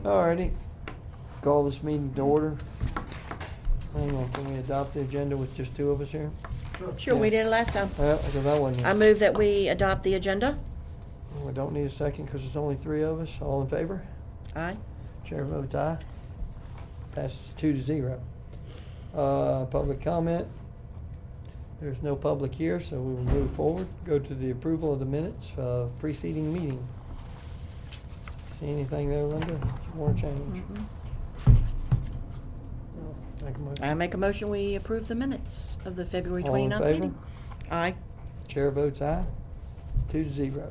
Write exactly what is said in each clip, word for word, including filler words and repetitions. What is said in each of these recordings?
Alrighty, call this meeting to order. Hang on, can we adopt the agenda with just two of us here? Sure, we did it last time. Uh, because I wasn't I here. move that we adopt the agenda. We don't need a second because it's only three of us. All in favor? Aye. Chair votes aye. Passes two to zero. Uh, public comment. There's no public here, so we will move forward. Go to the approval of the minutes of preceding meeting. See anything there, Linda, you want to change? Mhm. Make a motion. I make a motion we approve the minutes of the February All in twenty-ninth favor? meeting. Aye. Chair votes aye. Two to zero.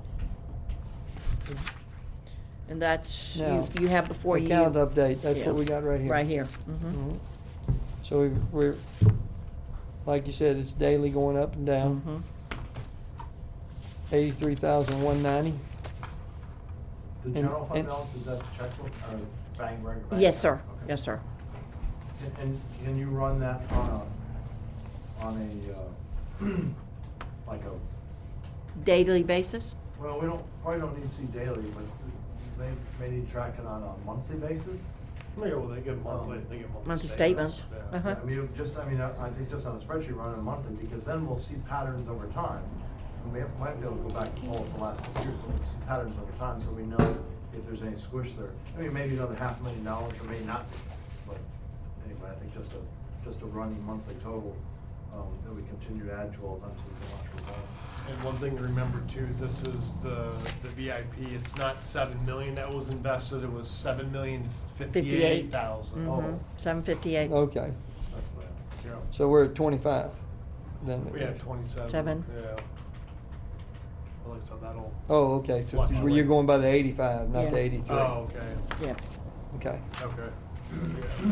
And that's, you, Now, you have before you. Account update, that's Yeah. what we got right here. Right here. Mhm. Mhm. So we, we're, like you said, it's daily going up and down. Mhm. Eighty-three thousand one ninety. The And- general fund and- balance, is that the checkbook, or bang, bang, bang? Yes, sir. Okay. Yes, sir. And- And can you run that on a, on a, uh, like a, Daily basis? well, we don't, probably don't need to see daily, but they may need to track it on a monthly basis? Yeah, well, they get monthly, Um, they get monthly. Monthly statements. Yeah. Uh-huh. I mean, just, I mean, I I think just on a spreadsheet, run it monthly, because then we'll see patterns over time. And we have- might be able to go back and pull it the last couple years, but we'll see patterns over time, so we know if there's any squish there. I mean, maybe another half million dollars, or may not be, but anyway, I think just a, just a running monthly total, um, that we continue to add to all time so we can watch results. And one thing to remember too, this is the, the V I P, it's not seven million that was invested, it was seven million fifty-eight thousand. Mhm. Seven fifty-eight. Okay, That's what I, Yeah. so we're at twenty-five then. We had twenty-seven. Seven. Yeah. Well, like I said, that'll, Oh, okay, so Fluctuate. you're going by the eighty-five, not Yeah. the eighty-three. oh, okay, Yeah. Okay. okay. Yeah.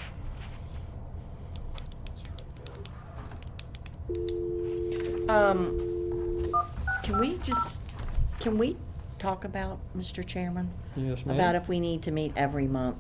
Um, can we just, can we talk about, Mister Chairman? Yes, ma'am. About if we need to meet every month?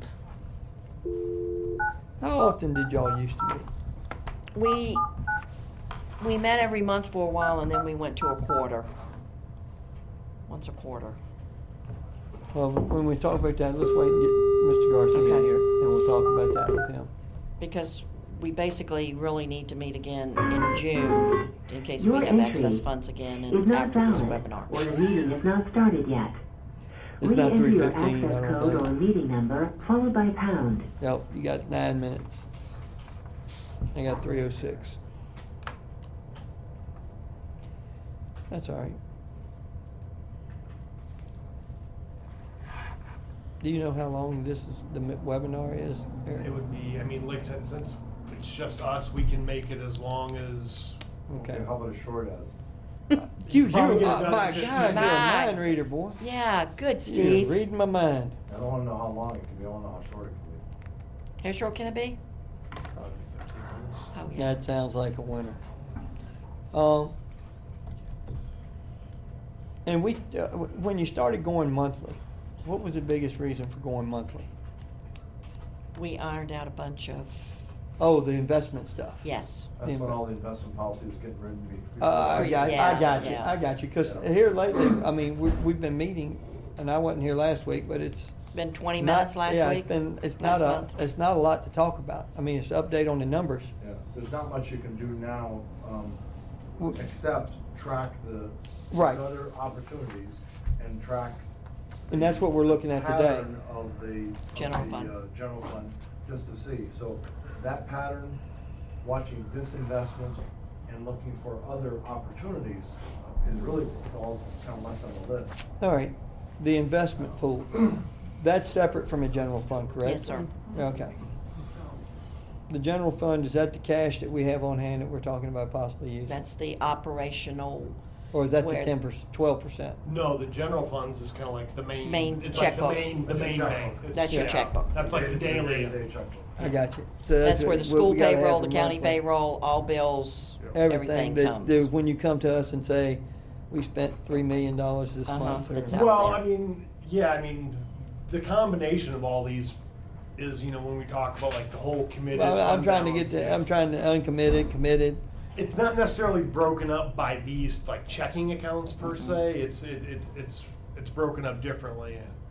How often did y'all used to meet? We, we met every month for a while and then we went to a quarter. Once a quarter. Well, when we talk about that, let's wait and get Mister Garcia Okay. here, and we'll talk about that with him. Because we basically really need to meet again in June in case Your we have entry excess funds again is and not after this valid, webinar. or the meeting is not started yet. It's not Re-enter three your fifteen, I access don't code or think. meeting number followed by pound. Yep, you got nine minutes. I got three oh six. That's all right. Do you know how long this is, the mi- webinar is, Eric? It would be, I mean, like I said, since it's just us, we can make it as long as, Okay. okay, how about a short as? You, you, Probably get it uh, done my in fifteen God, you're a minutes. mind reader, boy. Yeah, good, You're Steve. reading my mind. I don't wanna know how long it can be, I wanna know how short it can be. How short can it be? probably fifteen minutes. Oh, yeah. That sounds like a winner. Um, and we, uh, when you started going monthly, what was the biggest reason for going monthly? We ironed out a bunch of, Oh, the investment stuff. yes. That's Yeah, when but- all the investment policy was getting ready to be. Uh, I got, Yeah, I got you, yeah. I got you. Because Yeah. here lately, I mean, we, we've been meeting, and I wasn't here last week, but it's It's been twenty not- minutes last yeah, week. it's been, it's last not a, month. it's not a lot to talk about. I mean, it's update on the numbers. Yeah, there's not much you can do now, um, W- except track the Right. other opportunities and track. And that's what we're looking at today. Pattern of the. of General the, fund. uh, General fund, just to see. So that pattern, watching this investment and looking for other opportunities uh, is really all that's kind of left on the list. All right, the investment pool, that's separate from a general fund, correct? Yes, sir. Okay. The general fund, is that the cash that we have on hand that we're talking about possibly using? That's the operational, Or is that the where- ten percent, twelve percent? No, the general funds is kinda like the main. Main it's like checkbook. the main, the That's your main checkbook. thing. It's- That's your yeah, checkbook. That's like the daily. Day checkbook. I got you. So that's where the what school we gotta have payroll, the for county monthly. payroll, all bills, Everything everything that, comes. that when you come to us and say, we spent three million dollars this Uh-huh, month. or- that's out Well, there. I mean, yeah, I mean, the combination of all these is, you know, when we talk about like the whole committed. Well, I'm fund trying to balance, get to, I'm trying to uncommitted, committed. It's not necessarily broken up by these like checking accounts per Mm-hmm. se. It's it, it's it's it's broken up differently.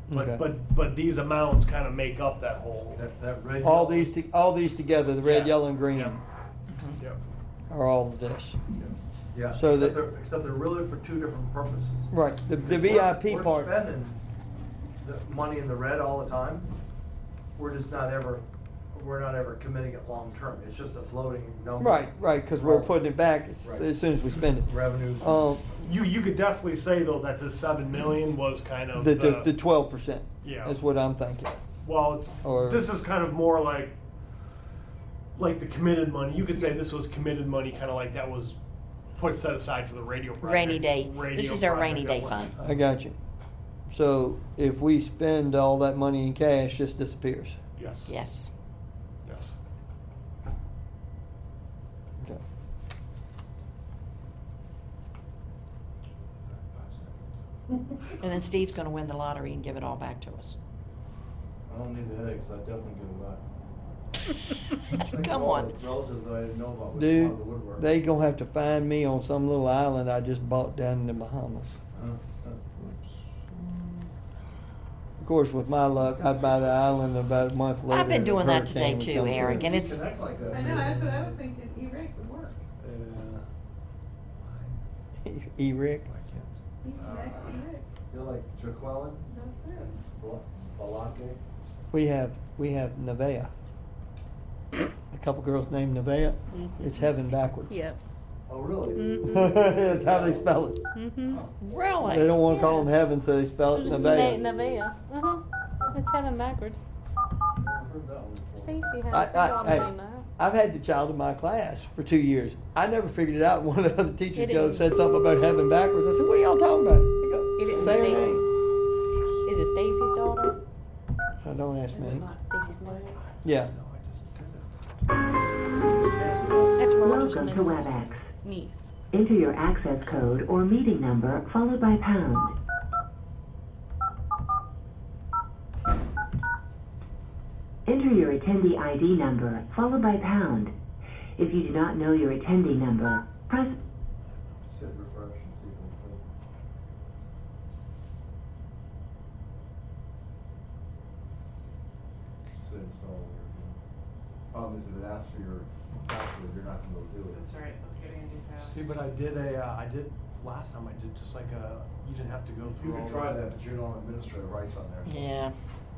But, Okay. but, but these amounts kind of make up that whole. That, that red. All yellow- these, to- all these together, the red, Yeah. yellow, and green, Yep. Yep. are all of this. Yes. Yeah, So except that- they're, except they're really for two different purposes. Right, the, the If V I P we're- part. We're spending the money in the red all the time. We're just not ever, we're not ever committing it long-term. It's just a floating number. Right, right, because we're putting it back as- Right. as soon as we spend it. Revenues. Um, You, you could definitely say though that the seven million was kind of the, the, the, the twelve percent. Yeah. Is what I'm thinking. well, it's, or- this is kind of more like, like the committed money. You could say this was committed money, kind of like that was put set aside for the radio project. Rainy day. radio This is our project rainy that day was- fund. I got you. So if we spend all that money in cash, it just disappears. Yes. Yes. Yes. Okay. And then Steve's gonna win the lottery and give it all back to us. I don't need the headaches, I definitely give it back. Come on. Relatives that I didn't know about, which Dude, part of the woodwork. they gonna have to find me on some little island I just bought down in the Bahamas. Uh, uh, Of course, with my luck, I'd buy the island about a month later. I've been a doing that hurricane today would too, come Eric, through. and it's, Connect like that. I know, that's what I was thinking, E-rate would work. Yeah. E-Rick. I can't. E-rate, E-rate, You're like Jaqueline, that's it. Balake. We have we have Nevaeh. A couple girls named Nevaeh. It's heaven backwards. Yep. Oh, really? Mm-hmm. That's how they spell it. Mm-hmm. really? They don't want to call them heaven, so they spell it Nevaeh. Nevaeh. Uh-huh. It's heaven backwards. I've heard that one before. Stacey has I, it I, all hey, named that. I've had the child in my class for two years. I never figured it out. One of the other teachers It goes is. said something about heaven backwards. I said, "What are y'all talking about?" He goes, It is "Say her Stacy. name." Is it Stacy's daughter? Oh, don't ask Is me. it not Stacy's mother? Yeah. No, I just did it. That's Roger Welcome to Smith's WebEx. niece. Enter your access code or meeting number followed by pound. Enter your attendee I D number followed by pound. If you do not know your attendee number, press Just hit refresh and see if it'll take. Just say install or again. Problem is if it asks for your password, you're not gonna be able to do it. That's right, let's get Andy fast. See, but I did a, uh, I did, last time I did just like a, you didn't have to go You through all can try the- that, but you don't have administrative rights on there. so- Yeah.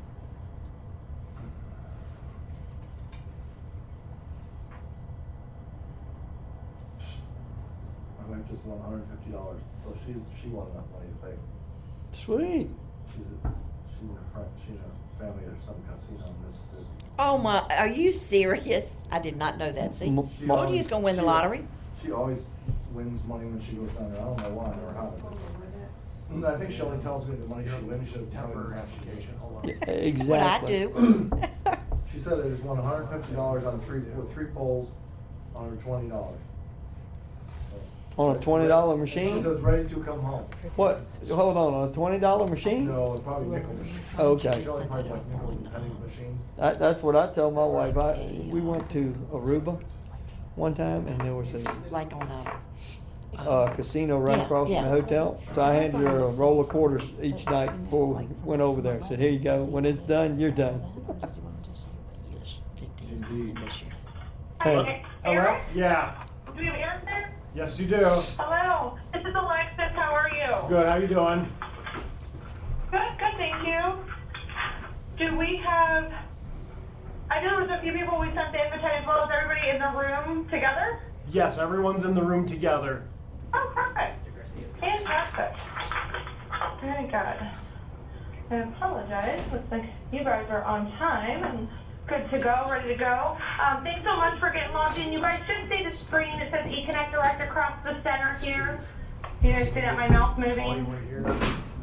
My wife just won hundred and fifty dollars, so she, she won enough money to pay. Sweet. She's a, she and her friend, she and her family at some casino in Mississippi. Oh my, are you serious? I did not know that, see? M- She Ma- Told you he's gonna win the she- lottery. She always wins money when she goes down there, I don't know why or how. but- I think she only tells me the money she wins, she doesn't tell me the amount she gets. Yeah, What I exactly. do. She said it was won hundred and fifty dollars on three, with three polls, on her twenty dollars. On a twenty dollar She machine? says, ready to come home. What? Hold on, on a twenty dollar machine? No, probably nickel machine. Okay. She only finds like nickels and pennies machines. That, that's what I tell my wife. I, we went to Aruba one time, and there was a Like on a, uh, casino right Yeah, across from yeah. the hotel. So I handed her a roll of quarters each night before we went over there. Said, "Here you go. When it's done, you're done." this fifteen Indeed. this year. Hey, Hello? Eric? Yeah, Do we have Eric there? yes you do. Hello, this is Alexis. How are you? Good, how you doing? Good, good, thank you. Do we have? I know there was a few people we sent the invitation as well as everybody in the room together. Yes, everyone's in the room together. Oh, perfect. Fantastic. Very good. I apologize. Looks like you guys are on time and good to go, ready to go. Um, thanks so much for getting logged in. You guys should see the screen. It says eConnect Direct across the center here. You guys see that my mouse While you moving? were here.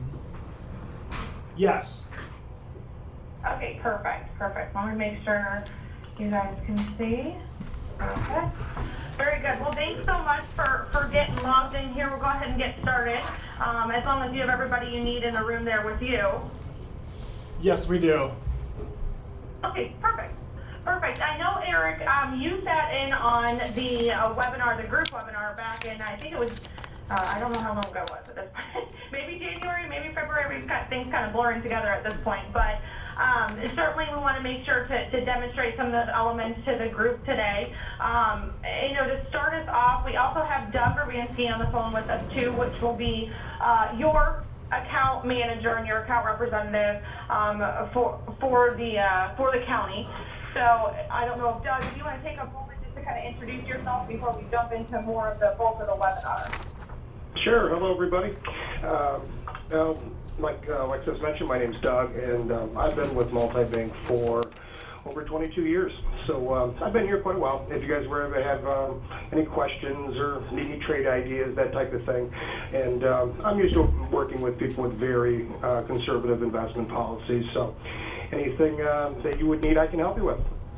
Yes. Okay, perfect, perfect. Let me make sure you guys can see. Okay. Very good. Well, thanks so much for, for getting logged in here. We'll go ahead and get started. Um, as long as you have everybody you need in the room there with you. Yes, we do. Okay, perfect. Perfect. I know, Eric, um, you sat in on the uh, webinar, the group webinar back in, I think it was Uh, I don't know how long ago it was at this point. Maybe January, maybe February. We've got things kind of blurring together at this point. But um, certainly we want to make sure to, to demonstrate some of those elements to the group today. Um, you know, to start us off, we also have Doug Urbanski on the phone with us too, which will be uh, your account manager and your account representative um, for for the uh, for the county. So I don't know if Doug, if you want to take a moment just to kind of introduce yourself before we jump into more of the bulk of the webinar. Sure. Hello, everybody. Um, well, like uh, Alexis mentioned, my name's Doug, and um, I've been with Multibank for over twenty-two years. So um, I've been here quite a while. If you guys were ever have um, any questions or need any trade ideas, that type of thing. And um, I'm used to working with people with very uh, conservative investment policies. So anything uh, that you would need, I can help you with.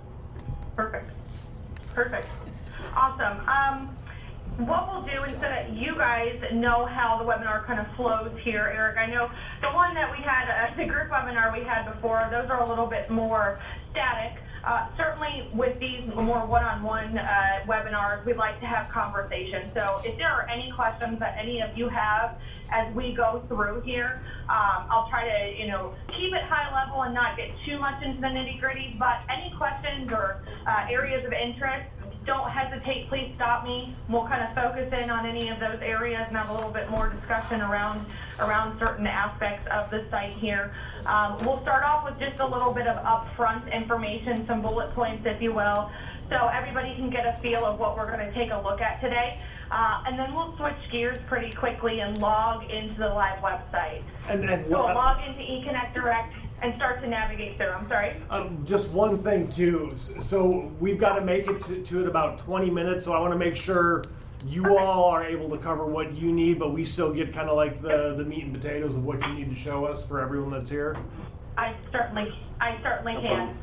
Perfect. Perfect. Awesome. Um, what we'll do is so that you guys know how the webinar kind of flows here, Eric. I know the one that we had, uh, the group webinar we had before, those are a little bit more static. Uh, certainly with these more one-on-one uh, webinars, we'd like to have conversation. So if there are any questions that any of you have as we go through here, um, I'll try to, you know, keep it high level and not get too much into the nitty-gritty, but any questions or uh, areas of interest, don't hesitate, please stop me. We'll kind of focus in on any of those areas and have a little bit more discussion around around certain aspects of the site here. Um, we'll start off with just a little bit of upfront information, some bullet points, if you will, so everybody can get a feel of what we're going to take a look at today. Uh, and then we'll switch gears pretty quickly and log into the live website. And, and So we'll what, log into eConnect Direct and start to navigate through. I'm sorry. Um, just one thing too. So we've got to make it to, to it about twenty minutes. So I want to make sure you Okay. all are able to cover what you need, but we still get kind of like the, the meat and potatoes of what you need to show us for everyone that's here. I certainly, I certainly can.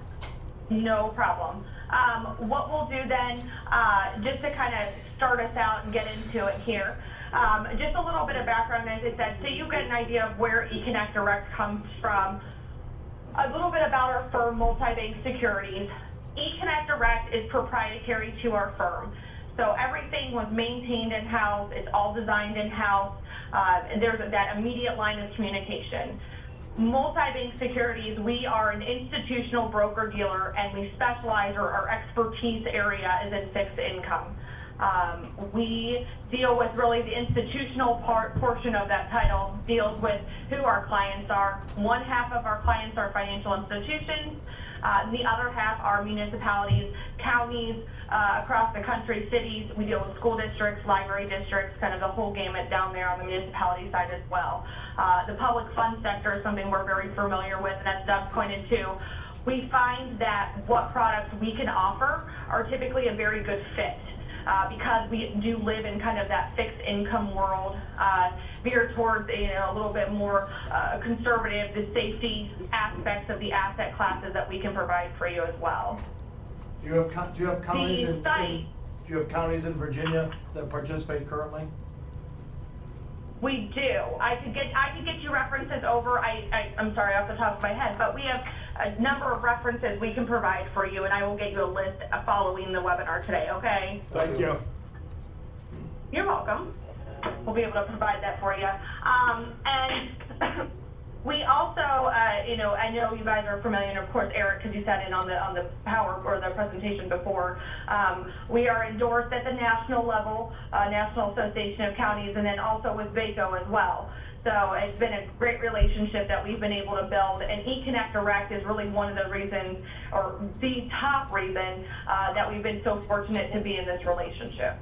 No problem. Um, what we'll do then, uh, just to kind of start us out and get into it here, um, just a little bit of background, as I said, so you get an idea of where eConnect Direct comes from. A little bit about our firm, Multibank Securities. eConnect Direct is proprietary to our firm. So everything was maintained in-house, it's all designed in-house, uh, and there's that immediate line of communication. Multibank Securities, we are an institutional broker-dealer, and we specialize, or our expertise area is in fixed income. Um, we deal with really the institutional part portion of that title, deals with who our clients are. One half of our clients are financial institutions. Uh, the other half are municipalities, counties uh, across the country, cities. We deal with school districts, library districts, kind of the whole gamut down there on the municipality side as well. Uh, the public fund sector is something we're very familiar with, and as Doug pointed to, we find that what products we can offer are typically a very good fit. Uh, because we do live in kind of that fixed income world, uh, veer towards you know, a little bit more uh, conservative, the safety aspects of the asset classes that we can provide for you as well. do you have co- do you have counties The in, in site- do you have counties in Virginia that participate currently? We do. I could get I could get you references over. I, I I'm sorry off the top of my head, but we have a number of references we can provide for you, and I will get you a list following the webinar today. Okay. Thank you. You're welcome. We'll be able to provide that for you. Um, and we also, uh, you know, I know you guys are familiar, and of course, Eric, because you sat in on the on the power or the presentation before. Um, we are endorsed at the national level, uh, National Association of Counties, and then also with VACO as well. So it's been a great relationship that we've been able to build, and eConnect Direct is really one of the reasons, or the top reason, uh, that we've been so fortunate to be in this relationship.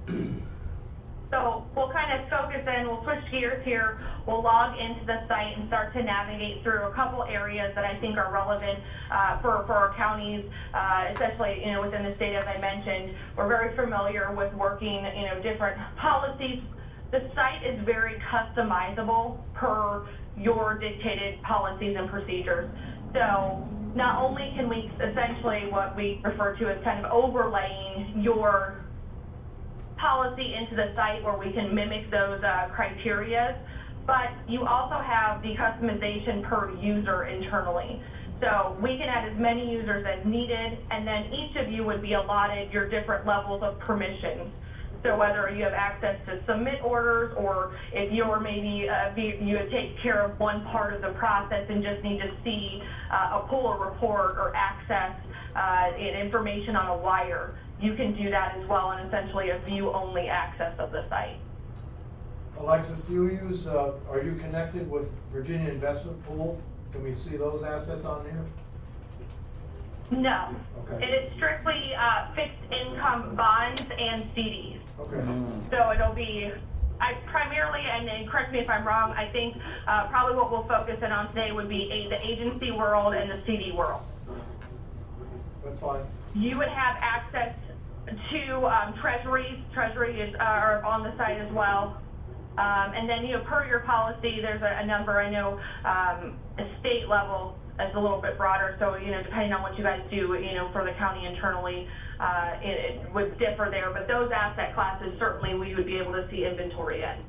So we'll kind of focus in, we'll switch gears here, we'll log into the site and start to navigate through a couple areas that I think are relevant uh, for, for our counties, uh, especially you know within the state, as I mentioned. We're very familiar with working you know different policies. The site is very customizable per your dictated policies and procedures. So not only can we essentially what we refer to as kind of overlaying your policy into the site where we can mimic those uh, criteria, but you also have the customization per user internally. So we can add as many users as needed, and then each of you would be allotted your different levels of permissions. So whether you have access to submit orders, or if you're maybe uh, you take care of one part of the process and just need to see uh, a pull a report or access uh, information on a wire, you can do that as well, and essentially a view-only access of the site. Alexis, do you use, uh, are you connected with Virginia Investment Pool? Can we see those assets on here? No. Okay. It is strictly uh, fixed income bonds and C Ds. Okay. So it'll be, I primarily, and then correct me if I'm wrong, I think uh, probably what we'll focus in on today would be a, the agency world and the C D world. That's fine. You would have access to um, treasuries. Treasuries are on the site as well. Um, and then, you know, per your policy, there's a, a number. I know um, a state level is a little bit broader, so, you know, depending on what you guys do, you know, for the county internally, uh, it, it would differ there. But those asset classes, certainly we would be able to see inventory in.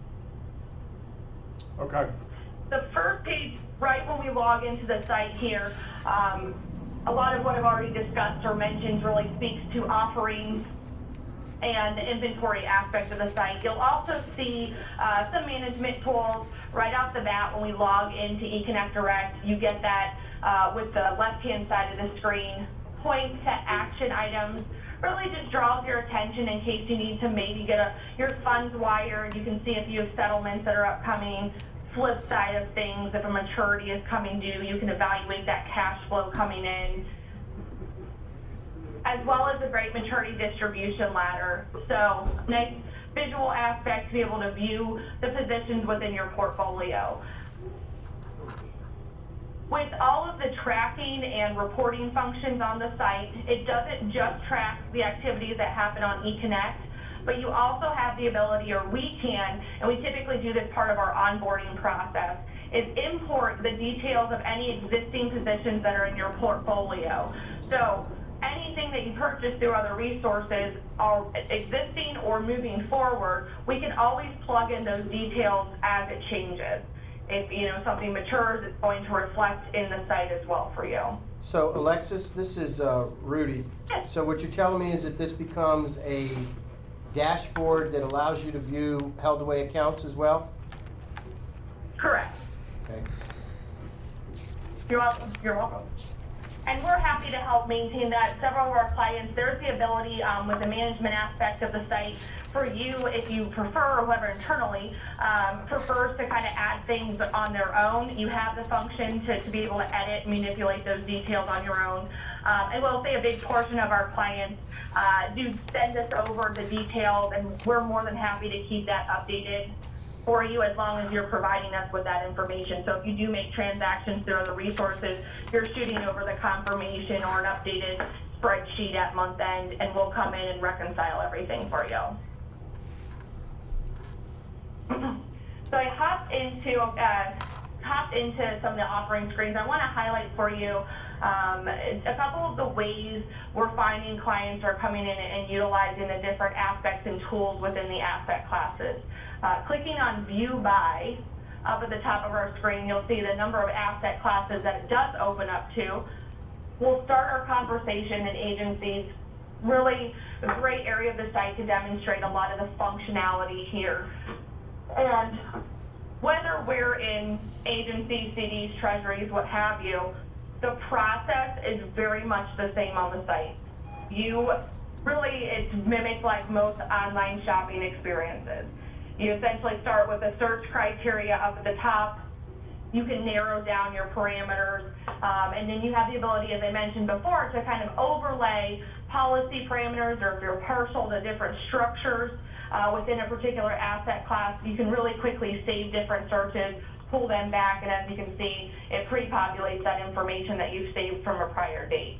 Okay. The first page, right when we log into the site here, um, a lot of what I've already discussed or mentioned really speaks to offerings and the inventory aspect of the site. You'll also see uh, some management tools right off the bat when we log into eConnect Direct. You get that uh, with the left-hand side of the screen. Points to action items really just draws your attention in case you need to maybe get a, your funds wired. You can see if you have settlements that are upcoming. Flip side of things, if a maturity is coming due, you can evaluate that cash flow coming in, as well as a great maturity distribution ladder. So nice visual aspect to be able to view the positions within your portfolio. With all of the tracking and reporting functions on the site, it doesn't just track the activities that happen on eConnect, but you also have the ability, or we can, and we typically do this part of our onboarding process, is import the details of any existing positions that are in your portfolio. So anything that you purchase through other resources are existing or moving forward, we can always plug in those details as it changes. If you know something matures, it's going to reflect in the site as well for you. So Alexis, this is uh, Rudy. Yes. So what you're telling me is that this becomes a dashboard that allows you to view held away accounts as well? Correct. Okay. You're welcome. You're welcome. And we're happy to help maintain that. Several of our clients, there's the ability um, with the management aspect of the site for you, if you prefer, or whoever internally um, prefers to kind of add things on their own. You have the function to, to be able to edit, manipulate those details on your own. Um, and we'll say a big portion of our clients uh, do send us over the details, and we're more than happy to keep that updated for you as long as you're providing us with that information. So if you do make transactions through other resources, you're shooting over the confirmation or an updated spreadsheet at month end, and we'll come in and reconcile everything for you. So I hopped into uh, hopped into some of the offering screens. I want to highlight for you um, a couple of the ways we're finding clients are coming in and utilizing the different aspects and tools within the asset classes. Uh, clicking on View By up at the top of our screen, you'll see the number of asset classes that it does open up to. We'll start our conversation in agencies. Really a great area of the site to demonstrate a lot of the functionality here. And whether we're in agencies, C Ds, treasuries, what have you, the process is very much the same on the site. You really, it's mimicked like most online shopping experiences. You essentially start with a search criteria up at the top. You can narrow down your parameters, um, and then you have the ability, as I mentioned before, to kind of overlay policy parameters, or if you're partial to different structures uh, within a particular asset class, you can really quickly save different searches, pull them back, and as you can see, it pre-populates that information that you've saved from a prior date.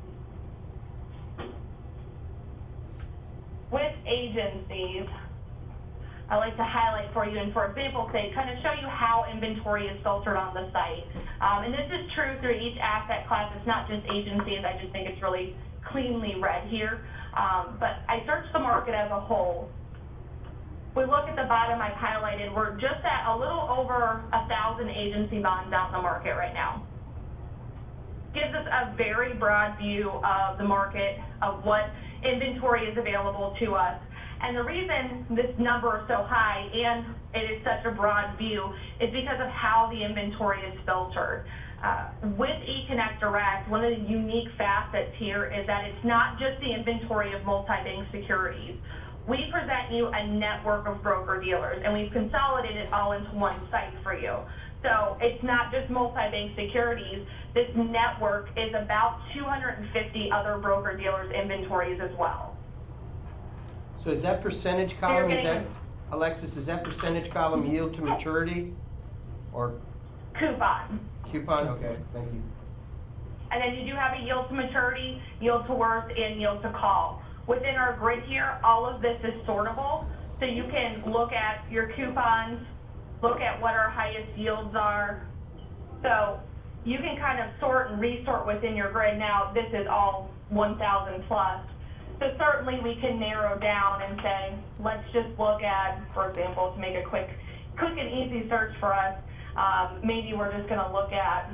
With agencies, I like to highlight for you, and for example's sake, kind of show you how inventory is filtered on the site. Um, and this is true through each asset class. It's not just agencies. I just think it's really cleanly read here. Um, but I searched the market as a whole. We look at the bottom I've highlighted. We're just at a little over a thousand agency bonds out in the market right now. Gives us a very broad view of the market, of what inventory is available to us. And the reason this number is so high and it is such a broad view is because of how the inventory is filtered. Uh, with eConnect Direct, one of the unique facets here is that it's not just the inventory of multi-bank securities. We present you a network of broker-dealers, and we've consolidated it all into one site for you. So it's not just multi-bank securities. This network is about two hundred fifty other broker-dealers' inventories as well. So is that percentage So column, you're is that, getting Alexis, is that percentage column yield to maturity? Or coupon. coupon? Okay, thank you. And then you do have a yield to maturity, yield to worst, and yield to call. Within our grid here, all of this is sortable, so you can look at your coupons, look at what our highest yields are. So you can kind of sort and resort within your grid. Now, this is all one thousand plus. So certainly we can narrow down and say, let's just look at, for example, to make a quick, quick and easy search for us, um, maybe we're just going to look at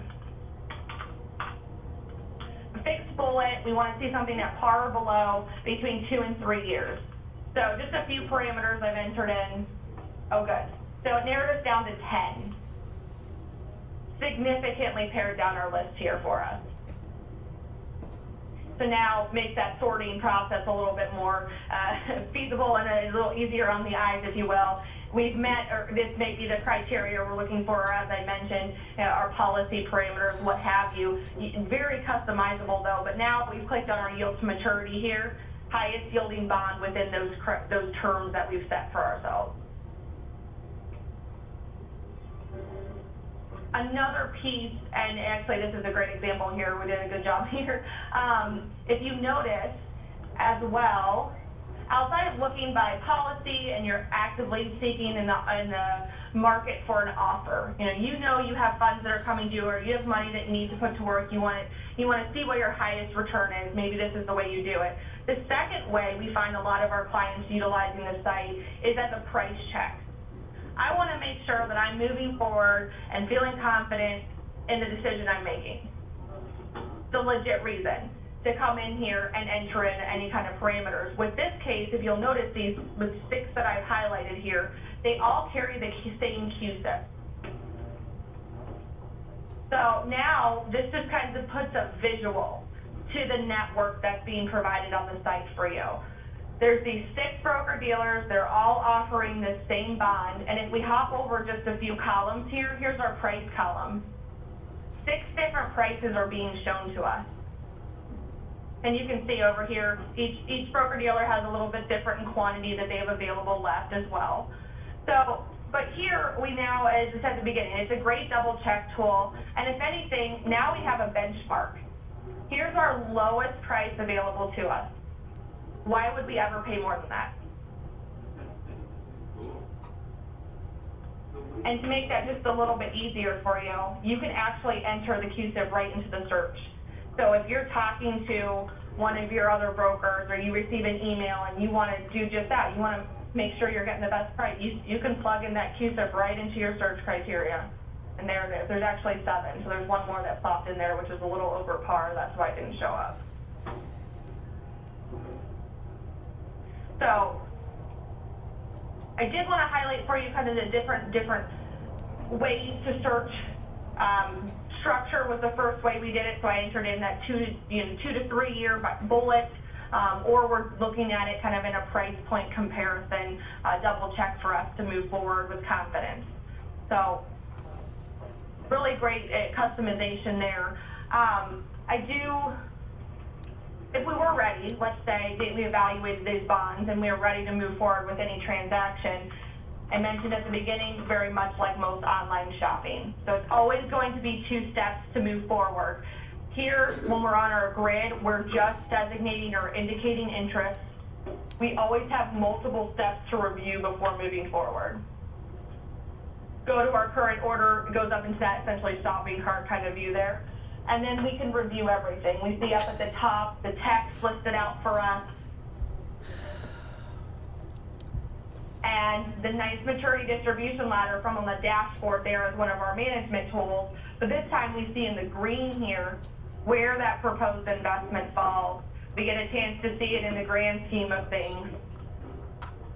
fixed bullet. We want to see something at par or below between two and three years. So just a few parameters I've entered in. Oh, good. So it narrowed us down to ten. Significantly pared down our list here for us. So now makes that sorting process a little bit more uh, feasible and a little easier on the eyes, if you will. We've met, or this may be the criteria we're looking for, as I mentioned, you know, our policy parameters, what have you. Very customizable though, but now we've clicked on our yield to maturity here, highest yielding bond within those, those terms that we've set for ourselves. Another piece, and actually this is a great example here, we did a good job here. Um, if you notice as well, outside of looking by policy and you're actively seeking in the, in the market for an offer, you know, you know you have funds that are coming due or you have money that you need to put to work, you want, it, you want to see what your highest return is, maybe this is the way you do it. The second way we find a lot of our clients utilizing the site is as a price check. I want to make sure that I'm moving forward and feeling confident in the decision I'm making. The legit reason to come in here and enter in any kind of parameters. With this case, if you'll notice these, with six that I've highlighted here, they all carry the same Q S I P. So now this just kind of puts a visual to the network that's being provided on the site for you. There's these six broker-dealers, they're all offering the same bond, and if we hop over just a few columns here, here's our price column. Six different prices are being shown to us. And you can see over here, each, each broker-dealer has a little bit different in quantity that they have available left as well. So, but here we now, as I said at the beginning, it's a great double-check tool, and if anything, now we have a benchmark. Here's our lowest price available to us. Why would we ever pay more than that? And to make that just a little bit easier for you, you can actually enter the Q S I P right into the search. So if you're talking to one of your other brokers or you receive an email and you want to do just that, you want to make sure you're getting the best price, you, you can plug in that Q S I P right into your search criteria. And there it is. There's actually seven, so there's one more that popped in there, which is a little over par. That's why it didn't show up. So I did want to highlight for you kind of the different different ways to search. Um, structure was the first way we did it, so I entered in that two to, you know, two to three year bullet, um, or we're looking at it kind of in a price point comparison, uh, double check for us to move forward with confidence. So really great uh, customization there. Um, I do. If we were ready, let's say we evaluated these bonds and we were ready to move forward with any transaction, I mentioned at the beginning, very much like most online shopping. So it's always going to be two steps to move forward. Here, when we're on our grid, we're just designating or indicating interest. We always have multiple steps to review before moving forward. Go to our current order, it goes up into that essentially shopping cart kind of view there. And then we can review everything. We see up at the top the text listed out for us. And the nice maturity distribution ladder from on the dashboard there is one of our management tools. But this time we see in the green here where that proposed investment falls. We get a chance to see it in the grand scheme of things.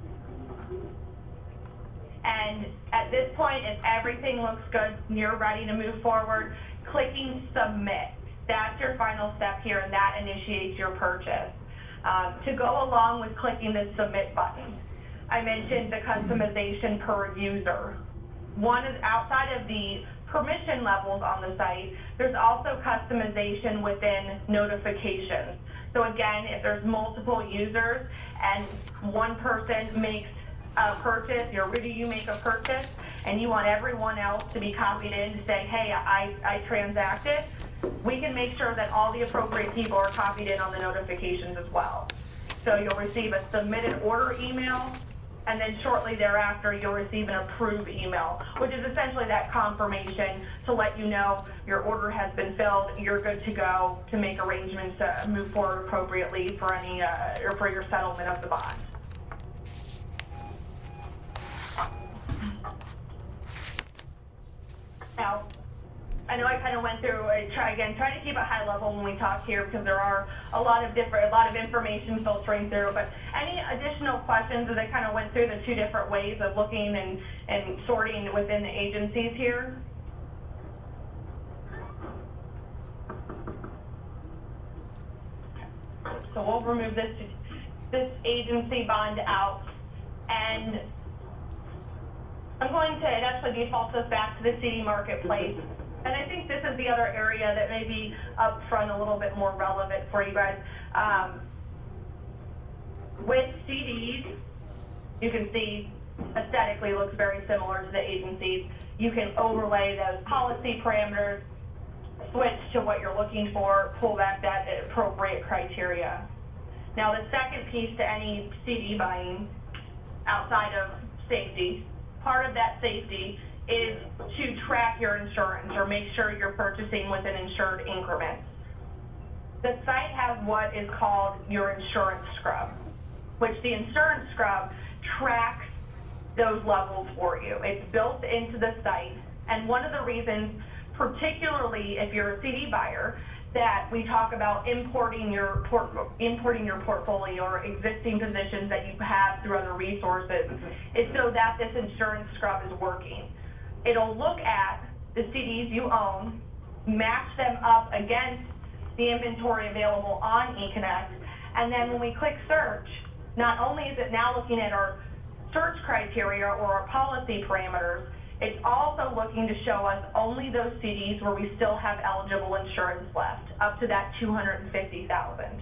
And at this point, if everything looks good, you're ready to move forward, clicking submit. That's your final step here, and that initiates your purchase. Um, to go along with clicking the submit button, I mentioned the customization per user. One is outside of the permission levels on the site, there's also customization within notifications. So again, if there's multiple users and one person makes a purchase, or really you make a purchase, and you want everyone else to be copied in to say, hey, I, I transacted, we can make sure that all the appropriate people are copied in on the notifications as well. So you'll receive a submitted order email, and then shortly thereafter you'll receive an approve email, which is essentially that confirmation to let you know your order has been filled, you're good to go to make arrangements to move forward appropriately for any uh, or for your settlement of the bond. Now, I know I kind of went through, I try again, try to keep it high level when we talk here because there are a lot of different, a lot of information filtering through, but any additional questions as I kind of went through the two different ways of looking and, and sorting within the agencies here? So we'll remove this, this agency bond out, and I'm going to, it actually defaults us back to the C D marketplace. And I think this is the other area that may be up front a little bit more relevant for you guys. Um, with C Ds, you can see aesthetically looks very similar to the agencies. You can overlay those policy parameters, switch to what you're looking for, pull back that appropriate criteria. Now the second piece to any C D buying outside of safety, part of that safety is to track your insurance or make sure you're purchasing within insured increments. The site has what is called your insurance scrub, which the insurance scrub tracks those levels for you. It's built into the site, and one of the reasons, particularly if you're a C D buyer, that we talk about importing your port, importing your portfolio or existing positions that you have through other resources, is so that this insurance scrub is working. It'll look at the C Ds you own, match them up against the inventory available on eConnect, and then when we click search, not only is it now looking at our search criteria or our policy parameters, it's also looking to show us only those C Ds where we still have eligible insurance left, up to that two hundred fifty thousand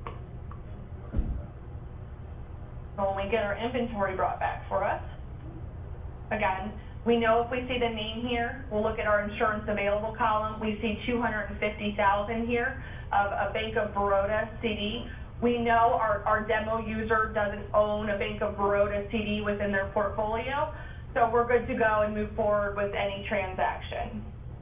dollars. When we get our inventory brought back for us, again, we know if we see the name here, we'll look at our insurance available column. We see two hundred fifty thousand dollars here of a Bank of Baroda C D. We know our, our demo user doesn't own a Bank of Baroda C D within their portfolio, so we're good to go and move forward with any transaction.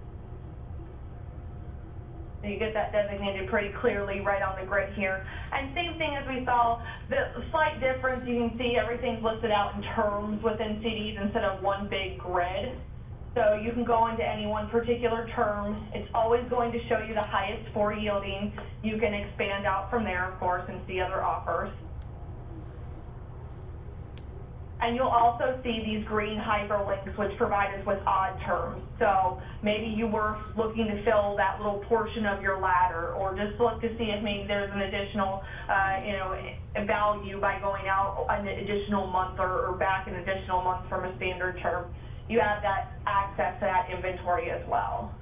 So you get that designated pretty clearly right on the grid here. And same thing as we saw, the slight difference, you can see everything's listed out in terms within C Ds instead of one big grid. So you can go into any one particular term. It's always going to show you the highest for yielding. You can expand out from there, of course, and see other offers. And you'll also see these green hyperlinks, which provide us with odd terms. So maybe you were looking to fill that little portion of your ladder, or just look to see if maybe there's an additional, uh, you know, value by going out an additional month or, or back an additional month from a standard term. You have that access to that inventory as well.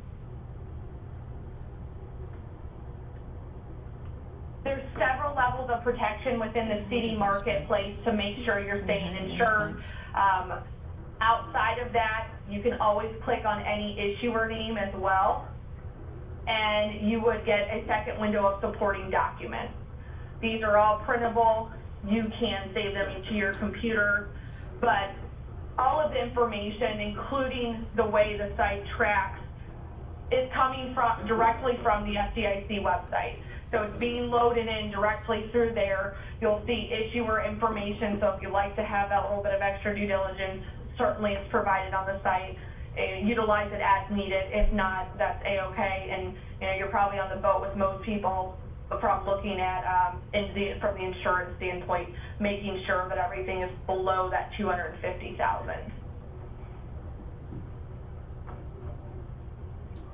There's several levels of protection within the C D marketplace to make sure you're staying insured. Um, outside of that, you can always click on any issuer name as well, and you would get a second window of supporting documents. These are all printable. You can save them into your computer, but all of the information, including the way the site tracks, is coming from directly from the F D I C website. So it's being loaded in directly through there. You'll see issuer information, so if you'd like to have that little bit of extra due diligence, certainly it's provided on the site. Uh, utilize it as needed. If not, that's A-okay, and you know, you're probably on the boat with most people from looking at, um, in the, from the insurance standpoint, making sure that everything is below that two hundred fifty thousand dollars.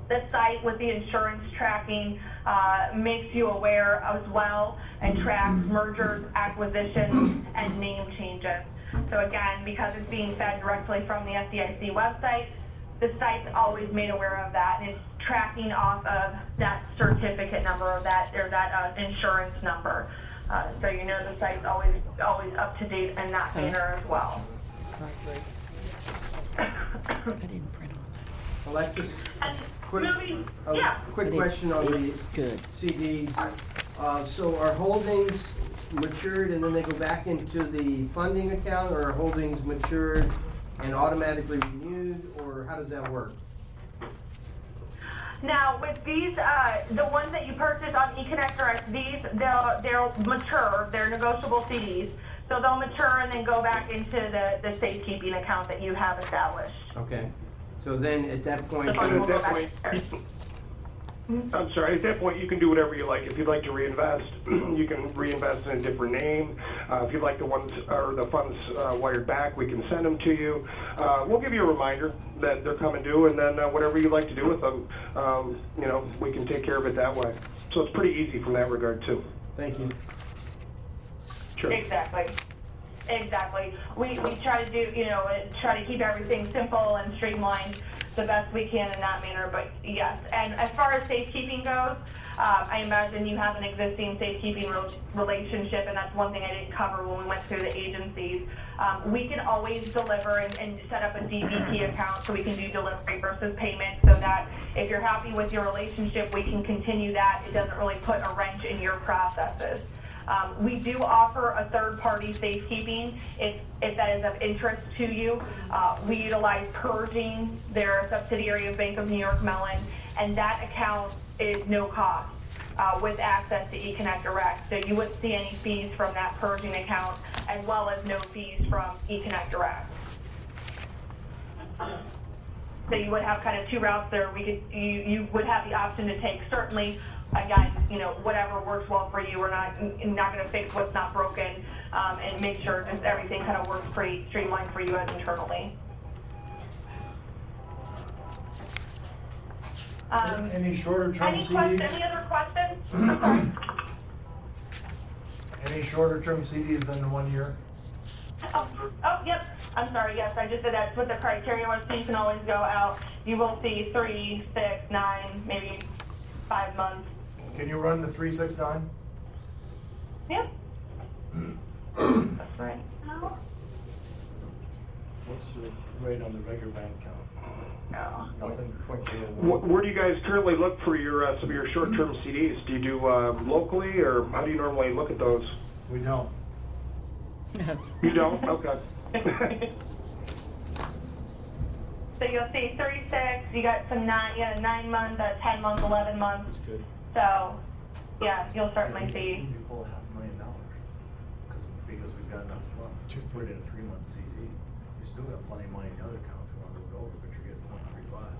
the site with the insurance tracking uh, makes you aware as well and tracks mergers, acquisitions, and name changes. So again, because it's being fed directly from the F D I C website, the site's always made aware of that, and it's tracking off of that certificate number or that or that uh, insurance number. Uh, so you know the site's always always up to date in that manner as well. I didn't print all Alexis, quick, Moving, a yeah. quick that. question on It's the good. C Ds. Uh, so are holdings matured and then they go back into the funding account, or are holdings matured and automatically renewed, or how does that work? Now, with these, uh, the ones that you purchase on eConnect Direct, these, they'll, they'll mature, they're negotiable C Ds. So they'll mature and then go back into the, the safekeeping account that you have established. Okay. So then at that point, The fund And will at go that back point, there. I'm sorry, at that point, you can do whatever you like. If you'd like to reinvest, you can reinvest in a different name. Uh, if you'd like the ones or the funds uh, wired back, we can send them to you. Uh, we'll give you a reminder that they're coming due, and then uh, whatever you'd like to do with them, um, you know, we can take care of it that way. So it's pretty easy from that regard, too. thank you. Sure. Exactly. Exactly. We, we try to do, you know, try to keep everything simple and streamlined the best we can in that manner, but yes. And as far as safekeeping goes, um, I imagine you have an existing safekeeping re- relationship, and that's one thing I didn't cover when we went through the agencies. Um, we can always deliver and, and set up a D B P account so we can do delivery versus payment, so that if you're happy with your relationship, we can continue that. It doesn't really put a wrench in your processes. Um, we do offer a third-party safekeeping if, if that is of interest to you. Uh, we utilize Purging. They're a subsidiary of Bank of New York Mellon, and that account is no cost uh, with access to eConnect Direct. So you wouldn't see any fees from that Purging account, as well as no fees from eConnect Direct. So you would have kind of two routes there. We could, you, you would have the option to take certainly. Again, you know, whatever works well for you. We're not not going to fix what's not broken, um, and make sure just everything kind of works pretty streamlined for you as internally. Um, Any shorter term any C questions? Ds? Any other questions? I'm sorry. Any shorter term C Ds than one year? Oh, oh, yep. I'm sorry. Yes, I just said that's what the criteria was. So you can always go out. You will see three, six, nine, maybe five months. Can you run the three six nine? Yep. That's right. What's the rate on the regular bank account? No. Nothing. Point zero Wh- one. Where do you guys currently look for your uh, some of your short-term C Ds? Do you do uh, locally, or how do you normally look at those? We don't. You don't? Okay. So you'll see thirty-six, you got some nine, yeah, nine months, uh, ten months, eleven months. That's good. So, yeah, you'll certainly see. You pull a half a million dollars, because, because we've got enough fluff to put in a three month C D. You still got plenty of money in the other account if you want to move it over, but you're getting point three five.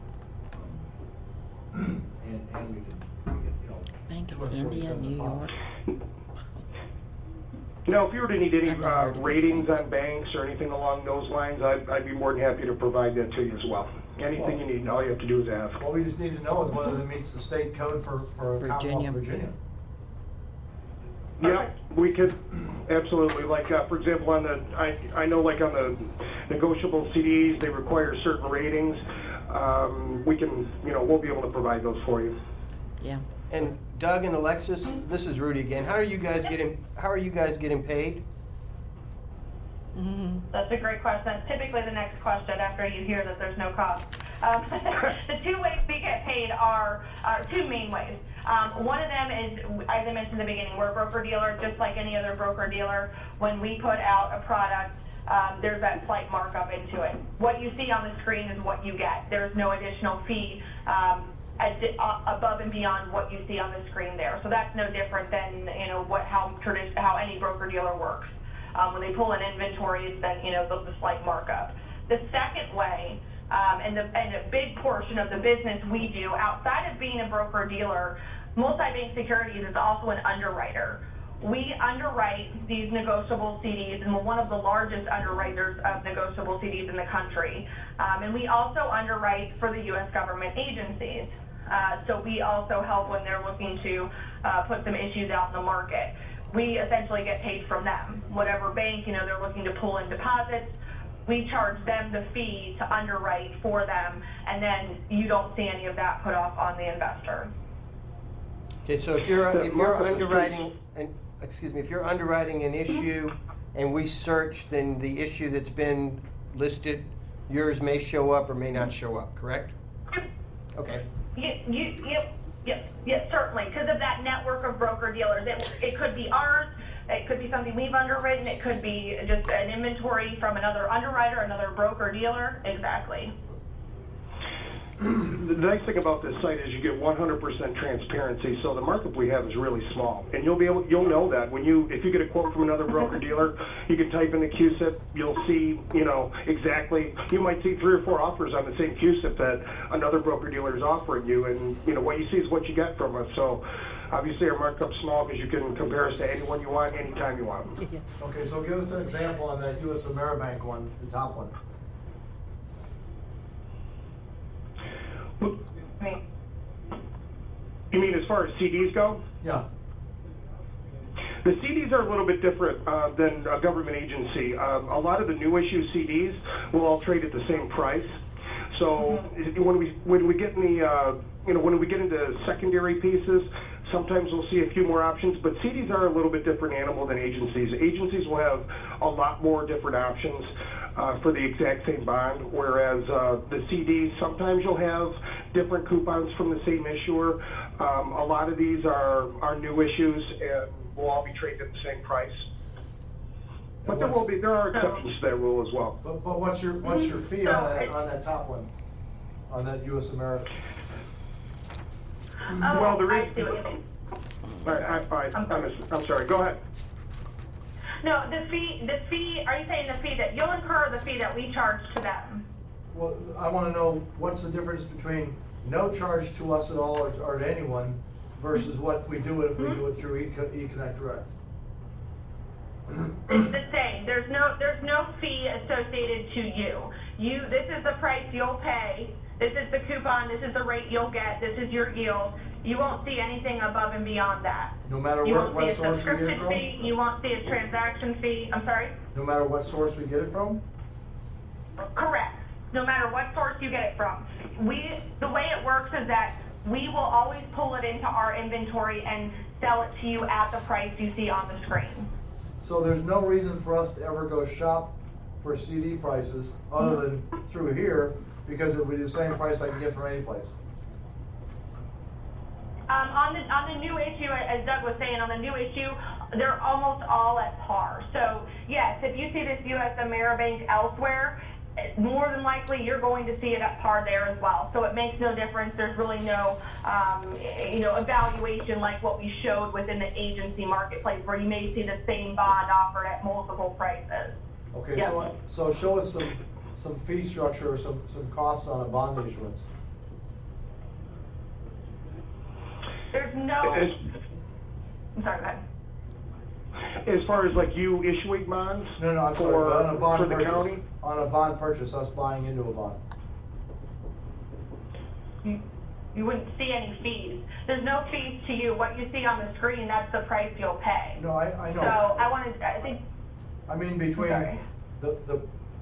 Um, And, and we can, we can, you know. Bank two of hundred India, forty-seven New a pop. York. Now, if you were to need any I've never uh, heard of these ratings things. on banks or anything along those lines, I'd, I'd be more than happy to provide that to you as well. Anything you need, all you have to do is ask. What we just need to know is whether it meets the state code for, for Commonwealth Virginia. of Virginia. Yeah, we could, absolutely. Like, uh, for example, on the, I, I know like on the negotiable C Ds, they require certain ratings. Um, we can, you know, we'll be able to provide those for you. Yeah. And Doug and Alexis, this is Rudy again. How are you guys getting? How are you guys getting paid? Mm-hmm. That's a great question. That's typically the next question after you hear that there's no cost. Um, the two ways we get paid are, are two main ways. Um, one of them is, as I mentioned in the beginning, we're a broker-dealer just like any other broker-dealer. When we put out a product, um, there's that slight markup into it. What you see on the screen is what you get. There's no additional fee um, ad- uh, above and beyond what you see on the screen there. So that's no different than, you know, what how, tradi- how any broker-dealer works. Um, when they pull in inventory, it's then, you know, the, the slight markup. The second way, um, and, the, and a big portion of the business we do outside of being a broker-dealer, Multi-Bank Securities is also an underwriter. we underwrite these negotiable C Ds, and we're one of the largest underwriters of negotiable C Ds in the country. Um, and we also underwrite for the U S government agencies. Uh, so we also help when they're looking to uh, put some issues out in the market. We essentially get paid from them. Whatever bank, you know, they're looking to pull in deposits, we charge them the fee to underwrite for them, and then you don't see any of that put off on the investor. Okay, so if you're, if you're underwriting, an excuse me, if you're underwriting an issue and we search, then the issue that's been listed, yours may show up or may not show up, correct? Okay. You, you, yep, yep, yep, certainly, because of that network of broker dealers. It, it could be ours, it could be something we've underwritten, it could be just an inventory from another underwriter, another broker dealer, exactly. The nice thing about this site is you get one hundred percent transparency, so the markup we have is really small, and you'll be able, you'll know that when you, if you get a quote from another broker dealer, you can type in the Q S I P, you'll see, you know, exactly, you might see three or four offers on the same Q S I P that another broker dealer is offering you, and you know what you see is what you get from us. So obviously our markup's small because you can compare us to anyone you want, anytime you want. Okay, so give us an example on that U S Ameribank one, the top one. You mean as far as C Ds go? Yeah. The C Ds are a little bit different uh, than a government agency. Um, a lot of the new issue C Ds will all trade at the same price. So mm-hmm. when we when we get in the uh, you know when we get into secondary pieces, sometimes we'll see a few more options. But C Ds are a little bit different animal than agencies. Agencies will have a lot more different options uh, for the exact same bond, whereas uh, the C Ds sometimes you'll have different coupons from the same issuer. Um, a lot of these are are new issues and will all be traded at the same price. But there will be there are exceptions to that rule as well. But, but what's your what's your fee on that on that top one, on that U S American? Oh, well, the I reason. see what you mean. I, I, I, I'm, I'm, I'm sorry. Go ahead. No, the fee. The fee. Are you saying the fee that you'll incur, or the fee that we charge to them? Well, I want to know what's the difference between no charge to us at all or, or to anyone versus what we do if we do it through eConnect Direct. It's the same. There's no there's no fee associated to you. You this is the price you'll pay. This is the coupon. This is the rate you'll get. This is your yield. You won't see anything above and beyond that. No matter you where, won't what see a source we get it subscription from? fee. You won't see a transaction fee. I'm sorry? No matter what source we get it from? Correct. No matter what source you get it from. We the way it works is that we will always pull it into our inventory and sell it to you at the price you see on the screen. So there's no reason for us to ever go shop for C D prices other than through here, because it would be the same price I can get from any place. Um, on the on the new issue, as Doug was saying, on the new issue, they're almost all at par. So yes, if you see this U S Ameribank elsewhere, more than likely you're going to see it at par there as well. So it makes no difference. There's really no, um, you know, evaluation like what we showed within the agency marketplace, where you may see the same bond offered at multiple prices. Okay, Yep. so so show us some some fee structure or some some costs on a bond issuance. There's no. As, I'm sorry, go ahead. as far as like you issuing bonds No, no, I'm for, sorry. On a bond for the purchase. county? On a bond purchase, us buying into a bond. You, you wouldn't see any fees. There's no fees to you. What you see on the screen, that's the price you'll pay. No, I, I know. So I wanted, I think, I mean, between Sorry. the, the,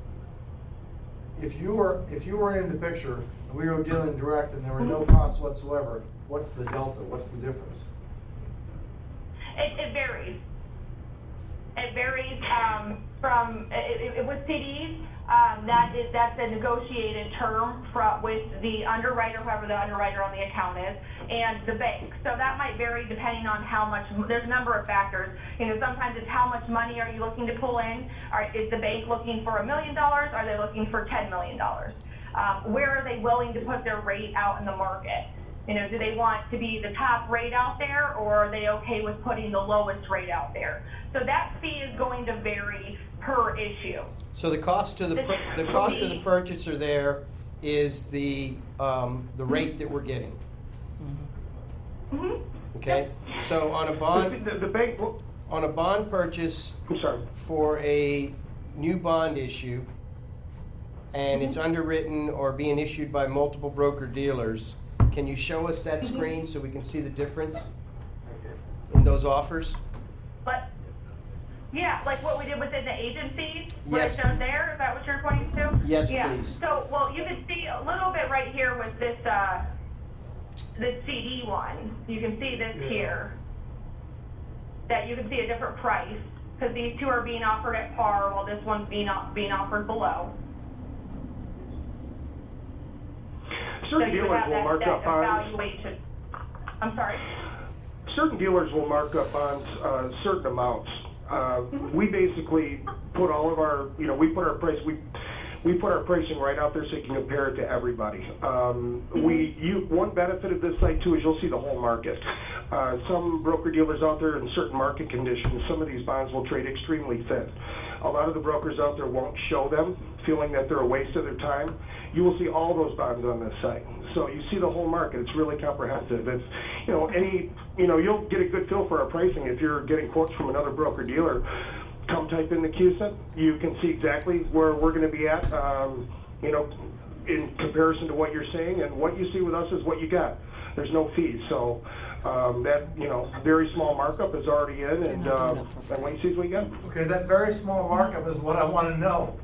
if you were, if you were in the picture, and we were dealing direct and there were no costs whatsoever, what's the delta? What's the difference? it, it varies. It varies um, from, it, it, with C Ds, um, that is, that's a negotiated term from, with the underwriter, whoever the underwriter on the account is, and the bank. So that might vary depending on how much, there's a number of factors. You know, sometimes it's how much money are you looking to pull in? Are, is the bank looking for a million dollars? Are they looking for ten million dollars? Um, where are they willing to put their rate out in the market? You know, do they want to be the top rate out there, or are they okay with putting the lowest rate out there? So that fee is going to vary per issue. So the cost to the pur- the cost to the purchaser there is the um, the rate that we're getting. Mm-hmm. Okay. So on a bond The, the, the bank will, on a bond purchase I'm sorry. for a new bond issue, and it's underwritten or being issued by multiple broker dealers, can you show us that screen so we can see the difference in those offers? But, yeah, like what we did within the agencies, what Yes. it shows there, is that what you're pointing to? Yes, yeah. please. So, well, you can see a little bit right here with this, uh, this C D one. You can see this Yeah. here. That you can see a different price, because these two are being offered at par, while this one's being, being offered below. So Certain you dealers have will that, mark that up bonds. evaluation. I'm sorry? Certain dealers will mark up bonds uh, certain amounts. Uh, we basically put all of our, you know, we put our price, we we put our pricing right out there so you can compare it to everybody. Um, we, you, one benefit of this site too is you'll see the whole market. Uh, some broker dealers out there in certain market conditions, some of these bonds will trade extremely thin. A lot of the brokers out there won't show them, feeling that they're a waste of their time. You will see all those bonds on this site. So you see the whole market. It's really comprehensive. It's, you know, any, you know, you'll get a good feel for our pricing if you're getting quotes from another broker dealer. Come type in the Q S I P. You can see exactly where we're going to be at, um, you know, in comparison to what you're saying. And what you see with us is what you got. There's no fees. So um, that, you know, very small markup is already in. And, uh, and what you see is what you got. Okay, that very small markup is what I want to know.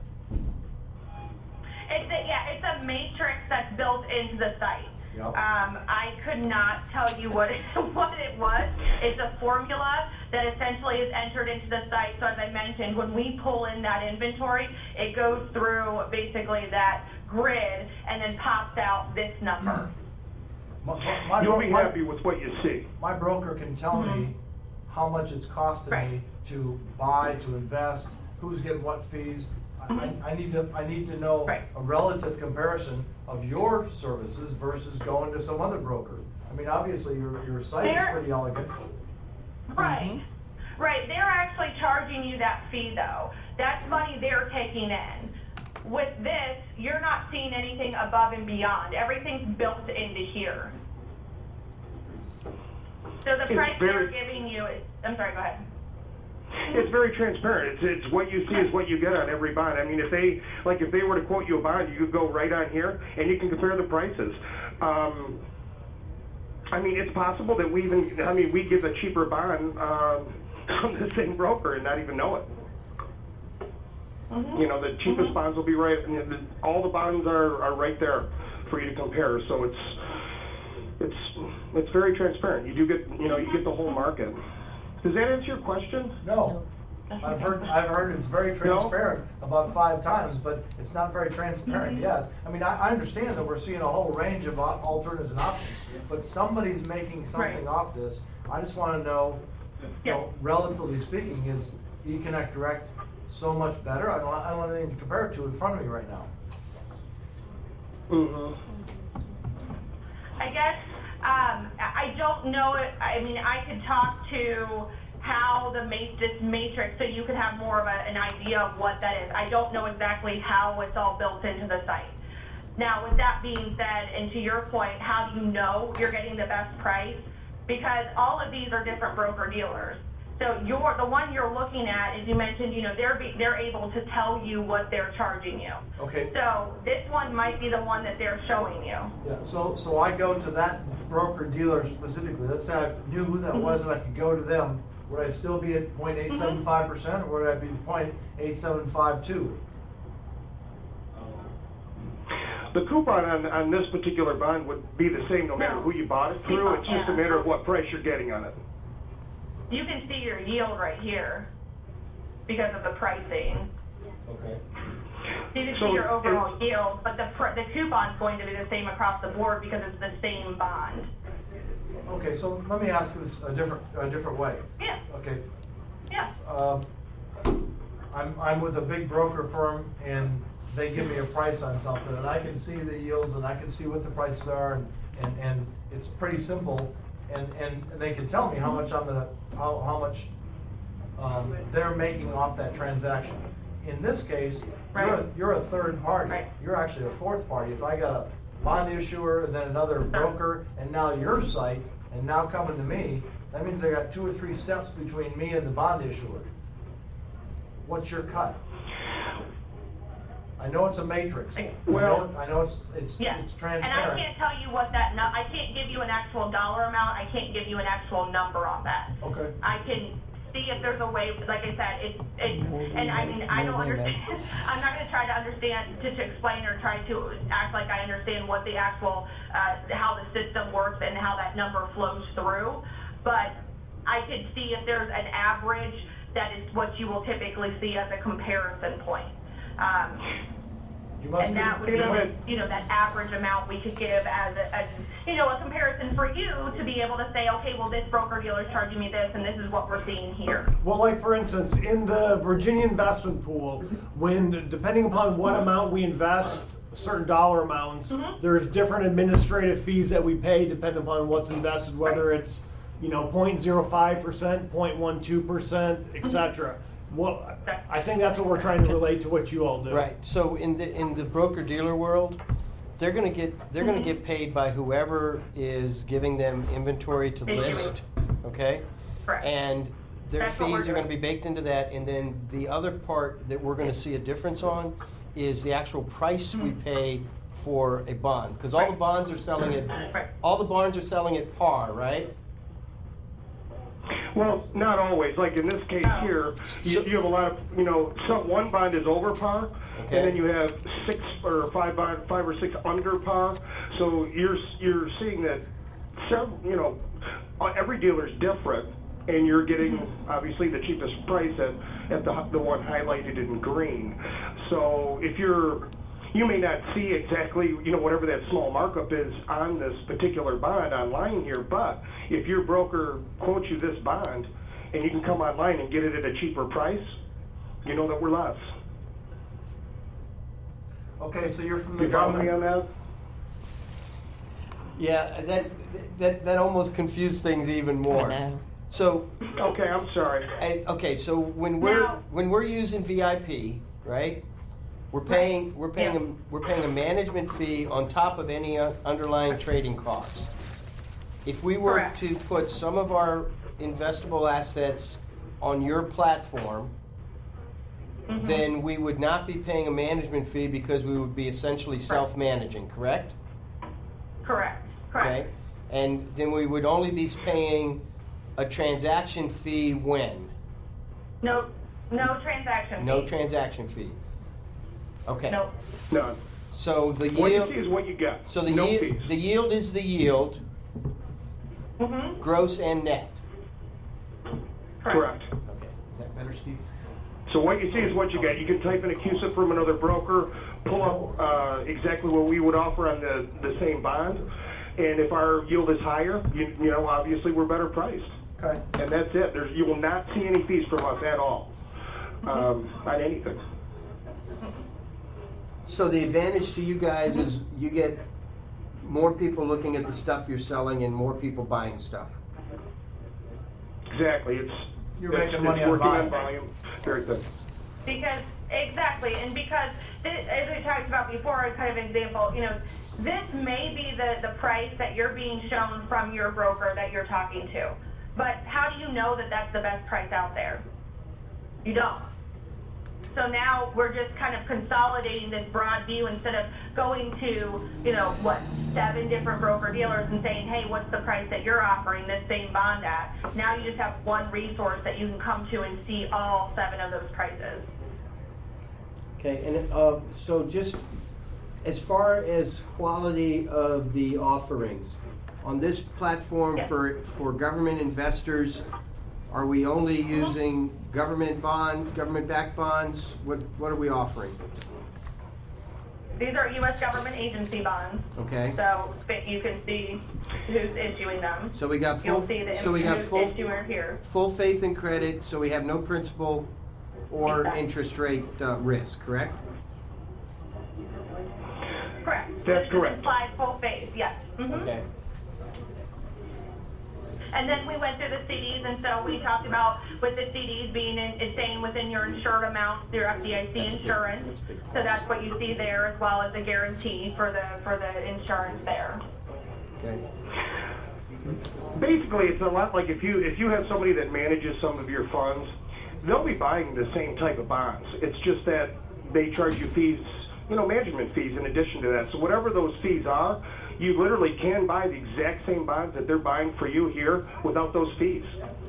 It's a, yeah, it's a matrix that's built into the site. Yep. Um, I could not tell you what it, what it was. It's a formula that essentially is entered into the site. So as I mentioned, when we pull in that inventory, it goes through basically that grid and then pops out this number. My, my, my You'll bro- be my- happy with what you see. My broker can tell me how much it's costing Right. me to buy, to invest, who's getting what fees. I, I, I need to, I need to know Right. a relative comparison of your services versus going to some other broker. I mean, obviously, your, your site is There- pretty elegant. Right. Right. They're actually charging you that fee, though. That's money they're taking in. With this, you're not seeing anything above and beyond. Everything's built into here. So the It's price very- they're giving you is, I'm sorry, go ahead. It's very transparent. It's, it's what you see is what you get on every bond. I mean, if they, like if they were to quote you a bond, you could go right on here and you can compare the prices. Um, I mean, it's possible that we even, I mean, we give a cheaper bond um, from the same broker and not even know it. Mm-hmm. You know, the cheapest Mhm. bonds will be right, and the, all the bonds are, are right there for you to compare. So it's, it's, it's very transparent. You do get, you know, you get the whole market. Does that answer your question? No. I've heard, I've heard it's very transparent about five times, but it's not very transparent yet. I mean, I, I understand that we're seeing a whole range of al- alternatives and options, but somebody's making something Right. off this. I just want to know, you know, relatively speaking, is eConnect Direct so much better? I don't, I don't have anything to compare it to in front of me right now. Mm-hmm. I guess um, I I don't know. It, I mean, I could talk to how the ma- this matrix, so you could have more of a, an idea of what that is. I don't know exactly how it's all built into the site. Now, with that being said, and to your point, how do you know you're getting the best price? Because all of these are different broker dealers. So you're, the one you're looking at, as you mentioned, you know, they're be, they're able to tell you what they're charging you. Okay. So this one might be the one that they're showing you. Yeah, so, so I go to that broker dealer specifically. Let's say I knew who that was and I could go to them. Would I still be at zero point eight seven five percent or would I be zero point eight seven five two? The coupon on, on this particular bond would be the same no matter No. who you bought it through. It's just a matter of what price you're getting on it. You can see your yield right here because of the pricing. Okay. So you can So see your overall it's- yield, but the pr- the coupon's going to be the same across the board because it's the same bond. Okay, so let me ask this a different, a different way. Yeah, Okay. yeah. Um, I'm, I'm with a big broker firm and they give me a price on something and I can see the yields and I can see what the prices are and, and, and it's pretty simple and, and they can tell me how much I'm gonna, how, how much um, they're making off that transaction. In this case, you're a, Right. you're a third party. Right. You're actually a fourth party. If I got a bond issuer and then another broker and now your site and now coming to me, That means they got two or three steps between me and the bond issuer. What's your cut? I know it's a matrix. I Well- know, I know it's, it's, Yeah, it's and I transparent. can't tell you what that, nu- I can't give you an actual dollar amount, I can't give you an actual number on that. Okay. I can see if there's a way, like I said, it's, it's, and I mean, I don't More than understand, I'm not gonna try to understand, to, to explain or try to act like I understand what the actual, uh, how the system works and how that number flows through, but I could see if there's an average that is what you will typically see as a comparison point. Um, You must and be- that would be, you know, that average amount we could give as a, as, you know, a comparison for you to be able to say, okay, well, this broker dealer is charging me this, and this is what we're seeing here. Well, like for instance, in the Virginia investment pool, when depending upon what amount we invest, certain dollar amounts, Mhm. there's different administrative fees that we pay depending upon what's invested, whether it's you know zero point zero five percent, zero point one two percent, et cetera. Well, I think that's what we're trying to relate to what you all do. Right. So in the in the broker dealer world, they're going to get they're going to get paid by whoever is giving them inventory to Issuing. list. Okay. Correct. And their That's what we're fees are going to doing. be baked into that, and then the other part that we're going to see a difference on is the actual price we pay for a bond, because all the bonds are selling at Right. all the bonds are selling at par, right? Well, not always. Like in this case No. here, you, you have a lot of, you know, some, one bond is over par, Okay. and then you have six or five bond, five or six under par. So you're you're seeing that, several, you know, uh, every dealer is different, and you're getting obviously the cheapest price at at the the one highlighted in green. So if you're you may not see exactly, you know, whatever that small markup is on this particular bond online here, but if your broker quotes you this bond and you can come online and get it at a cheaper price, you know that we're less. Okay, so you're from the You follow me on government. that? Yeah, that that that almost confused things even more. I know. So Okay, I'm sorry. I, okay, so when we're Now- when we're using V I P, right? We're paying we're paying Yeah. a, we're paying a management fee on top of any uh, underlying trading costs. If we were Correct. to put some of our investable assets on your platform, Mhm. then we would not be paying a management fee because we would be essentially self-managing, correct? Correct, Okay, correct. and then we would only be paying a transaction fee when? No, no transaction No fee. transaction fee. Okay. Nope. None. So the What you yield. see is what you get. So the no yield. fees. The yield is the yield, Mm-hmm. gross and net. Correct. Okay. Is that better, Steve? So what you see is what you get. You can type in a C U S I P from another broker, pull up uh, exactly what we would offer on the, the same bond, and if our yield is higher, you, you know, obviously we're better priced. Okay. And that's it. There's, you will not see any fees from us at all um, on anything. So the advantage to you guys is you get more people looking at the stuff you're selling and more people buying stuff. Exactly. It's You're it's, making money it's on working volume. on volume. Very good. Because, exactly, and because, th- as we talked about before, a kind of example, you know, this may be the, the price that you're being shown from your broker that you're talking to. But how do you know that that's the best price out there? You don't. So now we're just kind of consolidating this broad view instead of going to, you know, what, seven different broker dealers and saying, hey, what's the price that you're offering this same bond at? Now you just have one resource that you can come to and see all seven of those prices. Okay, and uh, so just as far as quality of the offerings, on this platform Yes. for, for government investors, are we only using government bonds, government-backed bonds? What, what are we offering? These are U S government agency bonds, Okay, so that you can see who's issuing them. so we got You'll full, see the so we got who's full, issuer here. full faith and credit, so we have no principal or Exactly. interest rate uh, risk, correct? Correct. That's This correct. implies full faith, yes. Mhm. Okay. And then we went through the C Ds, and so we talked about with the C Ds being in, it's staying within your insured amount, your F D I C insurance. So that's what you see there, as well as a guarantee for the for the insurance there. Okay. basically, it's a lot like if you if you have somebody that manages some of your funds, they'll be buying the same type of bonds. It's just that they charge you fees, you know, management fees in addition to that. So whatever those fees are, you literally can buy the exact same bonds that they're buying for you here without those fees.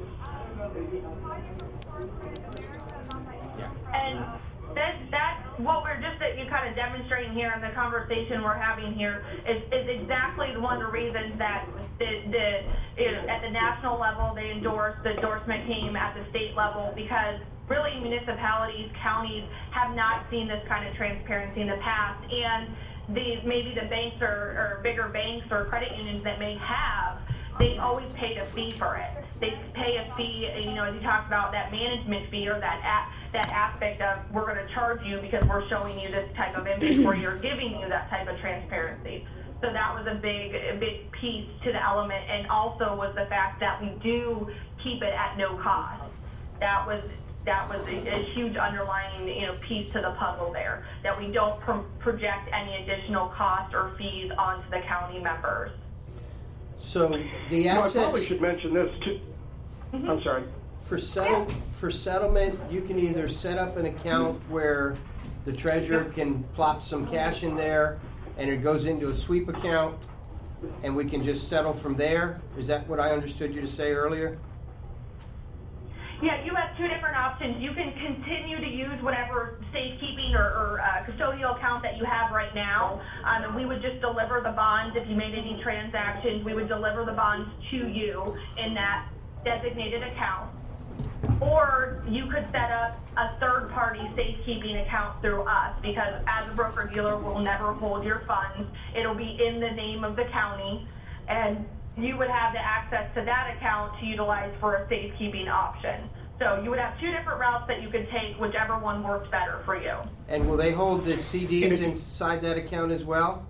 And that, that's what we're just that you kind of demonstrating here in the conversation we're having here is, is exactly one of the reasons that the, the you know, at the national level they endorse, the endorsement came at the state level because really municipalities, counties have not seen this kind of transparency in the past. And these, maybe the banks or, or bigger banks or credit unions that may have, they always paid a fee for it. They pay a fee, you know, as you talked about that management fee or that a, that aspect of we're going to charge you because we're showing you this type of inventory or giving you that type of transparency. So that was a big, a big piece to the element, and also was the fact that we do keep it at no cost. That was that was a, a huge underlying, you know, piece to the puzzle there. That we don't pro- project any additional cost or fees onto the county members. So the No, I assets. probably should mention this too. Mm-hmm. I'm sorry. For settle, for settlement, you can either set up an account where the treasurer can plop some cash in there and it goes into a sweep account and we can just settle from there. Is that what I understood you to say earlier? Yeah, you have two different options. You can continue to use whatever safekeeping or, or uh, custodial account that you have right now, um, and we would just deliver the bonds. If you made any transactions, we would deliver the bonds to you in that designated account. Or you could set up a third-party safekeeping account through us, because as a broker-dealer, we'll never hold your funds. It'll be in the name of the county, and you would have the access to that account to utilize for a safekeeping option. So you would have two different routes that you could take, whichever one works better for you. And will they hold the C Ds inside that account as well?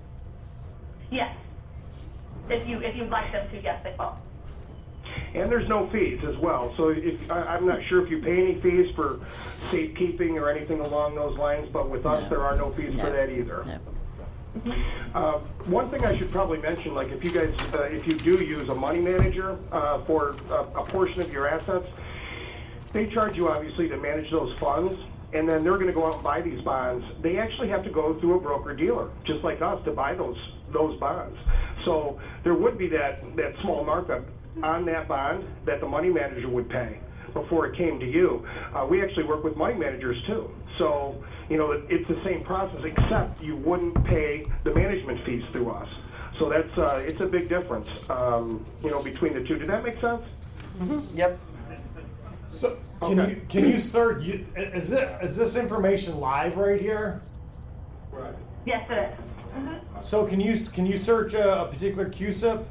Yes. If you if you'd like them to, yes, they will. And there's no fees as well. So if I, I'm not sure if you pay any fees for safekeeping or anything along those lines, but with us, No. there are no fees No. for that either. No. Uh, one thing I should probably mention, like if you guys, uh, if you do use a money manager uh, for a, a portion of your assets, they charge you obviously to manage those funds, and then they're going to go out and buy these bonds. They actually have to go through a broker dealer, just like us, to buy those those bonds. So there would be that that small markup on that bond that the money manager would pay before it came to you. Uh, we actually work with money managers too. So, you know, it, it's the same process, except you wouldn't pay the management fees through us. So that's, uh, it's a big difference, um, you know, between the two. Did that make sense? Mm-hmm. Yep. So can Okay. you can you search? You, is it is this information live right here? Right. Yes, it is. Mm-hmm. So can you can you search a, a particular Q S I P?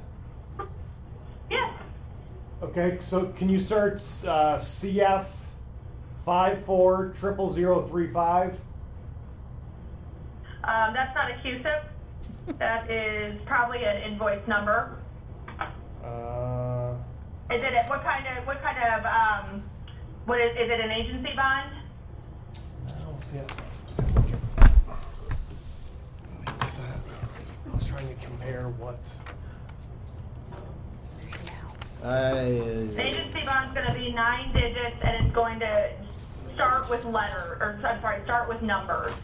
Yes. Okay, so can you search uh, C F five four triple zero three five? Um, that's not a Q S I P. That is probably an invoice number. Uh, Is it what kind of what kind of um, what is is it an agency bond? no, see, What's that? I was trying to compare what. The Uh, agency bond's going to be nine digits, and it's going to start with letter, or I'm sorry, start with numbers.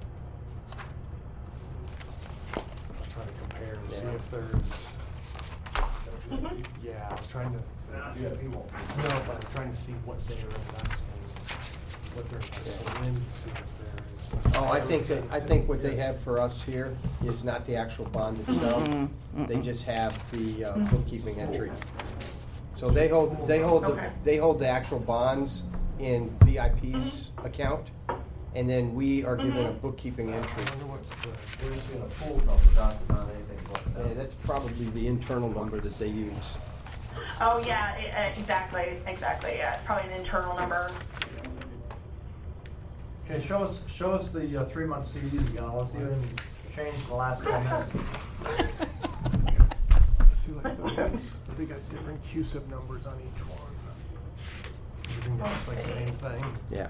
I was trying to compare and see if there's. Mhm. Yeah, I was trying to. No, but I'm trying to see what they're investing, what they're investing in, to see if there's. oh, I think that, I think what they have for us here is not the actual bond itself. They just have the uh, bookkeeping entry. So they hold, they hold, the Okay. they hold the actual bonds in V I P's account, and then we are given a bookkeeping I entry. wonder what's the. We're just gonna pull number, not, not anything like Yeah, that. that's probably the internal number that they use. Oh yeah, e- uh, exactly, exactly. Yeah, it's probably an internal number. Okay, show us, show us the uh, three-month C Ds again. Let's see what changed in the last ten minutes. See, like those, they got different Q S I P numbers on each one. Everything looks like the same thing. Yeah.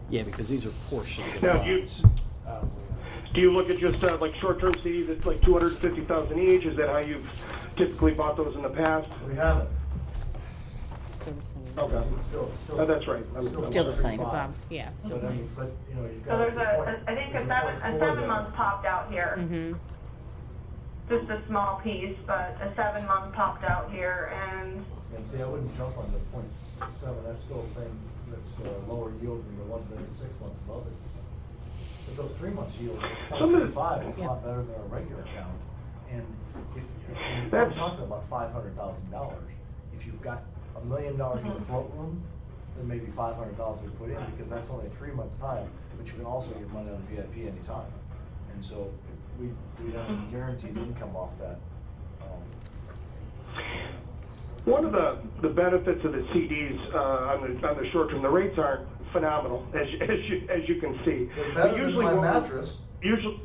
Yeah, because these are portions of Now, do you, bonds. do you look at just uh, like short-term C Ds that's like two hundred fifty thousand each? Is that how you've typically bought those in the past? We haven't. Still the same. Okay. It's still, it's still. Oh, that's right. I'm- it's Still the same. thirty-five. Yeah. But I mean, but, you know, you've got. So there's a, point- a- I think a there's seven, point a four seven there. month popped out here. Mm-hmm. Just a small piece, but a seven month popped out here, and And see, I wouldn't jump on the point seven, that's still the same, that's uh, lower yield than the one, than the six months above it. But those three months yield, point Some of three the- five is a Yeah. lot better than our regular account. And if, and if we're That's- talking about five hundred thousand dollars, if you've got a million dollars worth of float room, then maybe five hundred thousand we put in, because that's only a three month time, but you can also get money on the V I P anytime. And so we, we'd have some guaranteed income off that. Um, One of the, the benefits of the C Ds uh, on the on the short term, the rates aren't phenomenal, as you- as you as you can see. They're But better than usually my what we're- mattress. Usually,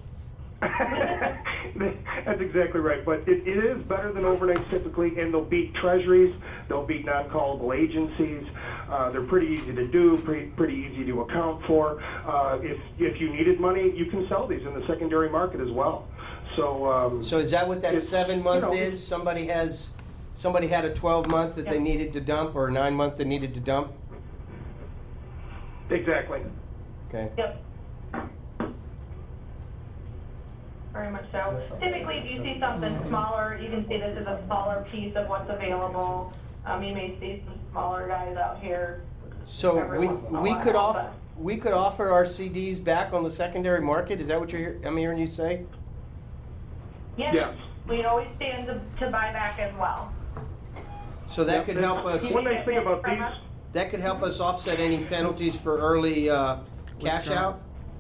that's exactly right. But it, it is better than overnights typically, and they'll beat treasuries, they'll beat non-callable agencies. Uh, they're pretty easy to do, pretty pretty easy to account for. Uh, if if you needed money, you can sell these in the secondary market as well. So. Um, So is that what that it's, seven you month know, is? Somebody has, somebody had a twelve month that they Yeah. needed to dump, or a nine month they needed to dump? Exactly. Okay. yep. Very much so. Typically, if you see something smaller, you can see this is a smaller piece of what's available. Um, you may see some smaller guys out here. So Every we, once in a we while, could off, but- we could offer our C Ds back on the secondary market? Is that what you're, hear- I'm hearing you say? Yes, Yes. we always stand to, to buy back as well. So that could help us, One nice thing about these. that could help us offset any penalties for early, uh, cash out?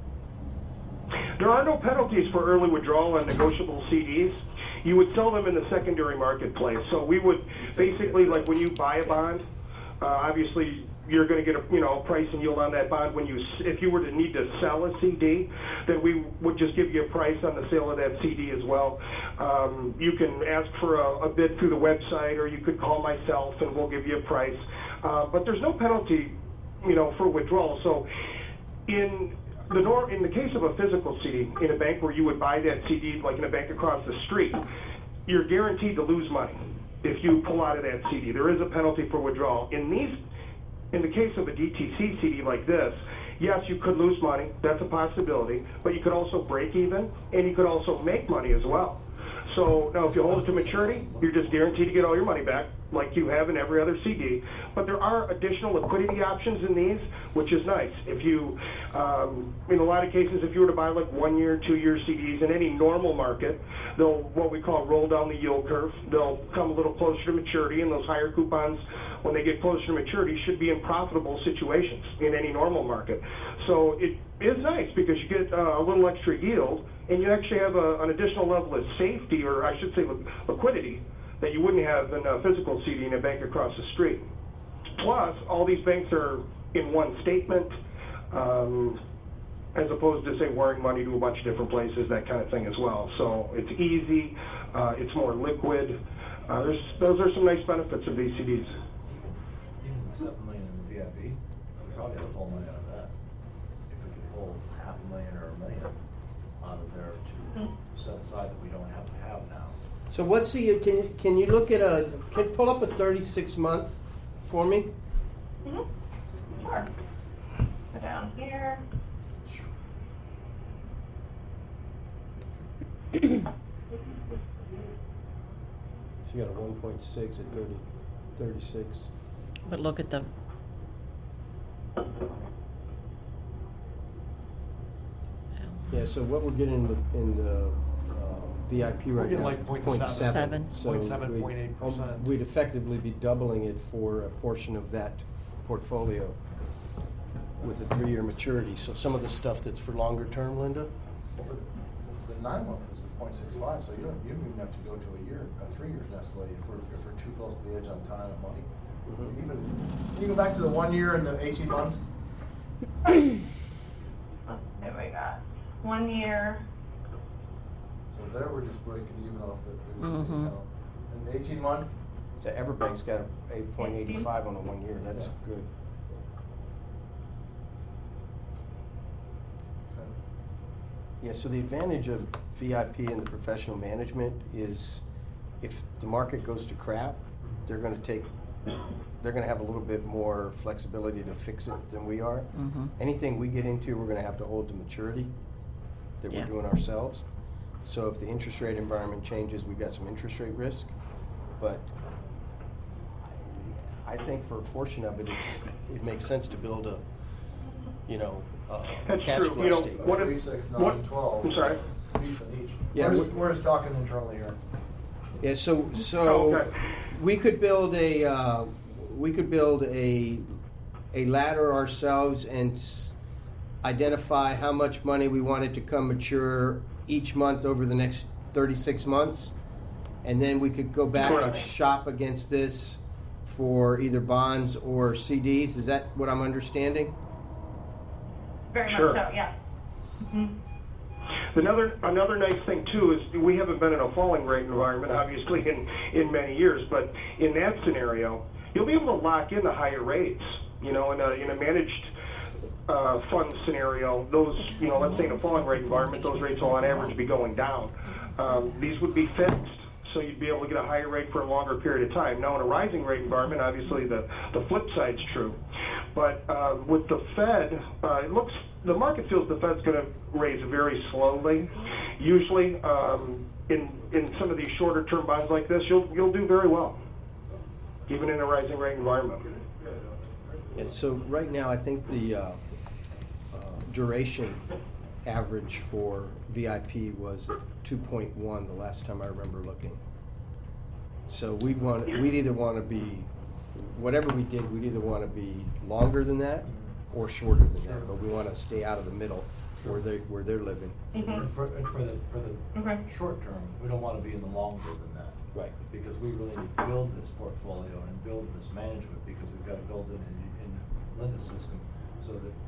There are no penalties for early withdrawal on negotiable C Ds. You would sell them in the secondary marketplace. So we would basically, like when you buy a bond, uh, obviously you're going to get a you know a price and yield on that bond. When you, s- if you were to need to sell a C D, then we would just give you a price on the sale of that C D as well. Um, you can ask for a, a bid through the website, or you could call myself and we'll give you a price. Uh, but there's no penalty, you know, for withdrawal. So in the nor- in the case of a physical C D in a bank where you would buy that C D, like in a bank across the street, you're guaranteed to lose money if you pull out of that C D. There is a penalty for withdrawal. In these, in the case of a D T C C D like this, yes, you could lose money. That's a possibility. But you could also break even, and you could also make money as well. So now, if you hold it to maturity, you're just guaranteed to get all your money back, like you have in every other C D. But there are additional liquidity options in these, which is nice. If you, um, in a lot of cases, if you were to buy like one-year, two-year C Ds in any normal market, they'll what we call roll down the yield curve. They'll come a little closer to maturity, and those higher coupons, when they get closer to maturity, should be in profitable situations in any normal market. So it is nice because you get uh, a little extra yield, and you actually have a, an additional level of safety, or I should say li- liquidity, that you wouldn't have in a physical C D in a bank across the street. Plus, all these banks are in one statement, um, as opposed to, say, wiring money to a bunch of different places, that kind of thing as well. So it's easy, uh, it's more liquid. Uh, there's, those are some nice benefits of these C Ds. Even the seven million in the V I P, we probably have to pull money out of that. If we could pull half a million or a million out of there to set aside that we don't have to have now. So what's the, can, can you look at a, can you pull up a thirty-six month for me? Mm-hmm. Sure. Go down here. So you got a one point six at thirty, thirty-six. But look at the, Yeah, so what we're getting in the, in the uh, V I P right getting now like is point point seven. seven. Seven. So Point seven, we'd- point eight percent. um, We'd effectively be doubling it for a portion of that portfolio with a three-year maturity. So some of the stuff that's for longer term, Linda? But the, the nine month was at point six five, so you don't, you don't even have to go to a year, a three years necessarily, if we're, if we're too close to the edge on time and money. Mhm. Even, can you go back to the one year and the eighteen months? There we go. One year. So there we're just breaking even off the existing Mhm. account. And eighteen month, So Everbank's got a eight point eight five on a one year, that's Yeah. good. Yeah, so the advantage of V I P and the professional management is if the market goes to crap, they're gonna take, they're gonna have a little bit more flexibility to fix it than we are. Mhm. Anything we get into, we're gonna have to hold to maturity that Yeah. we're doing ourselves. So if the interest rate environment changes, we've got some interest rate risk, but I think for a portion of it, it's, it makes sense to build a, you know, a That's cash true. flow You know, statement. what Three, if- six, what- nine, twelve. I'm sorry? Decent each. Yeah, We're we- just, we're just talking internally here. Yeah, so, Oh, so, okay. we could build a, uh, we could build a, a ladder ourselves and s- identify how much money we wanted to come mature each month over the next thirty-six months. And then we could go back and Correct. shop against this for either bonds or C Ds. Is that what I'm understanding? Very Sure. much so, yeah. Mhm. Another another nice thing too is we haven't been in a falling rate environment, obviously, in in many years. But in that scenario, you'll be able to lock in the higher rates. You know, in a in a managed uh, fund scenario, those you know, let's say in a falling rate environment, those rates will on average be going down. Um, these would be fixed, so you'd be able to get a higher rate for a longer period of time. Now, in a rising rate environment, obviously the the flip side's true. But uh, with the Fed, uh, it looks the market feels the Fed's going to raise very slowly. Usually, um, in in some of these shorter term bonds like this, you'll you'll do very well, even in a rising rate environment. And so right now, I think the uh, uh, duration average for V I P was at two point one the last time I remember looking. So we'd want, we'd either want to be, whatever we did, we'd either want to be longer than that or shorter than that, but we want to stay out of the middle where they where they're living. And for, and for the, for the Okay. short term, we don't want to be in the longer than that. Right. Because we really need to build this portfolio and build this management, because we've got to build it in, in Linda's system, so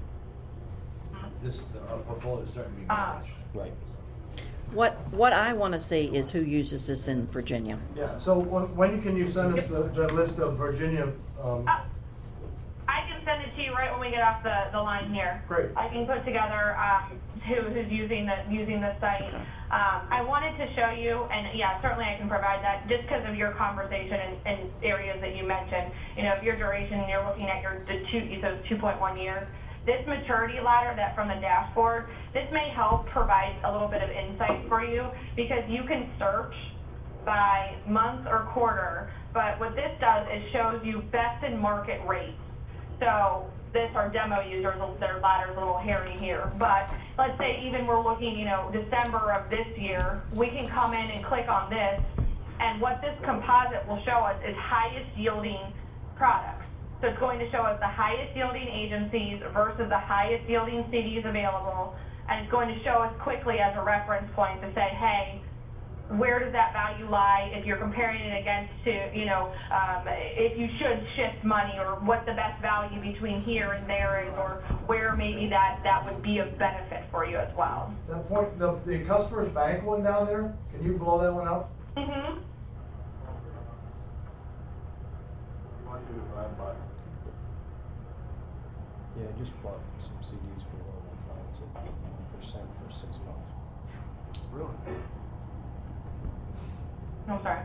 that this, that our portfolio is starting to be Ah. managed. Right. What, what I want to see is who uses this in Virginia. Yeah, so when, when can you send us the, the list of Virginia, um, Uh, I can send it to you right when we get off the, the line here. Great. I can put together um, who, who's using the using the site. Um, I wanted to show you, and yeah, certainly I can provide that just because of your conversation and, and areas that you mentioned. You know, if your duration, you're looking at your the two, you said two point one years. This maturity ladder that from the dashboard, this may help provide a little bit of insight for you because you can search by month or quarter, but what this does is shows you best in market rates. So this, our demo users, their ladder's a little hairy here, but let's say even we're looking, you know, December of this year, we can come in and click on this, and what this composite will show us is highest yielding products. So it's going to show us the highest yielding agencies versus the highest yielding C Ds available, and it's going to show us quickly as a reference point to say, hey, where does that value lie if you're comparing it against to, you know, um, if you should shift money, or what the best value between here and there is, or where maybe that, that would be of benefit for you as well. that point, the, the customer's bank one down there, can you blow that one up? Mm-hmm. Yeah, I just bought some C Ds for one of my clients at one percent for six months. Really? I'm sorry.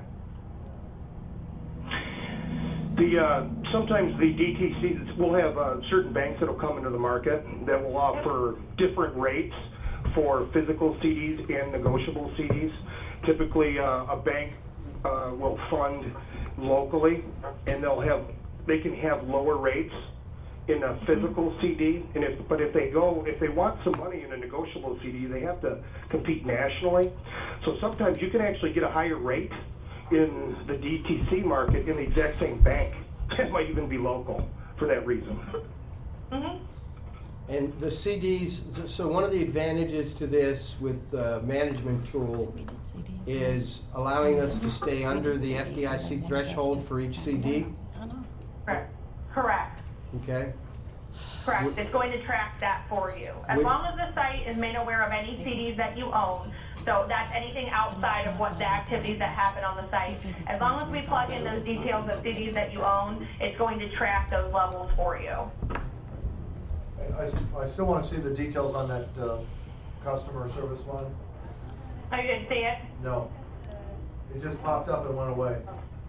The uh, sometimes the D T Cs will have uh, certain banks that'll come into the market that will offer different rates for physical C Ds and negotiable C Ds. Typically, uh, a bank uh, will fund locally, and they'll have they can have lower rates in a physical C D, and if but if they go if they want some money in a negotiable C D, they have to compete nationally. So sometimes you can actually get a higher rate in the D T C market in the exact same bank. It might even be local for that reason. Mm-hmm. And the C Ds, so one of the advantages to this with the management tool is allowing us to stay under the F D I C threshold for each C D, Correct. Correct. okay? Correct. It's going to track that for you. As With- long as the site is made aware of any C Ds that you own, so that's anything outside of what the activities that happen on the site. As long as we plug in those details of C Ds that you own, it's going to track those levels for you. I, I still want to see the details on that, uh, customer service one? Oh, you didn't see it? No. It just popped up and went away.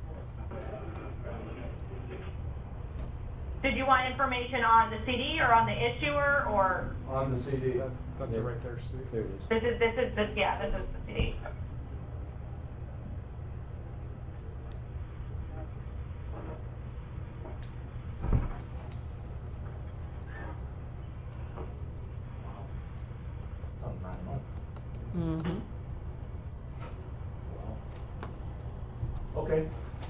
Did you want information on the C D or on the issuer or? On the C D. That, that's it right there, Steve. There it is. This is, this is, this, yeah, this is the C D. It's on nine months. Mm-hmm. Wow. Okay.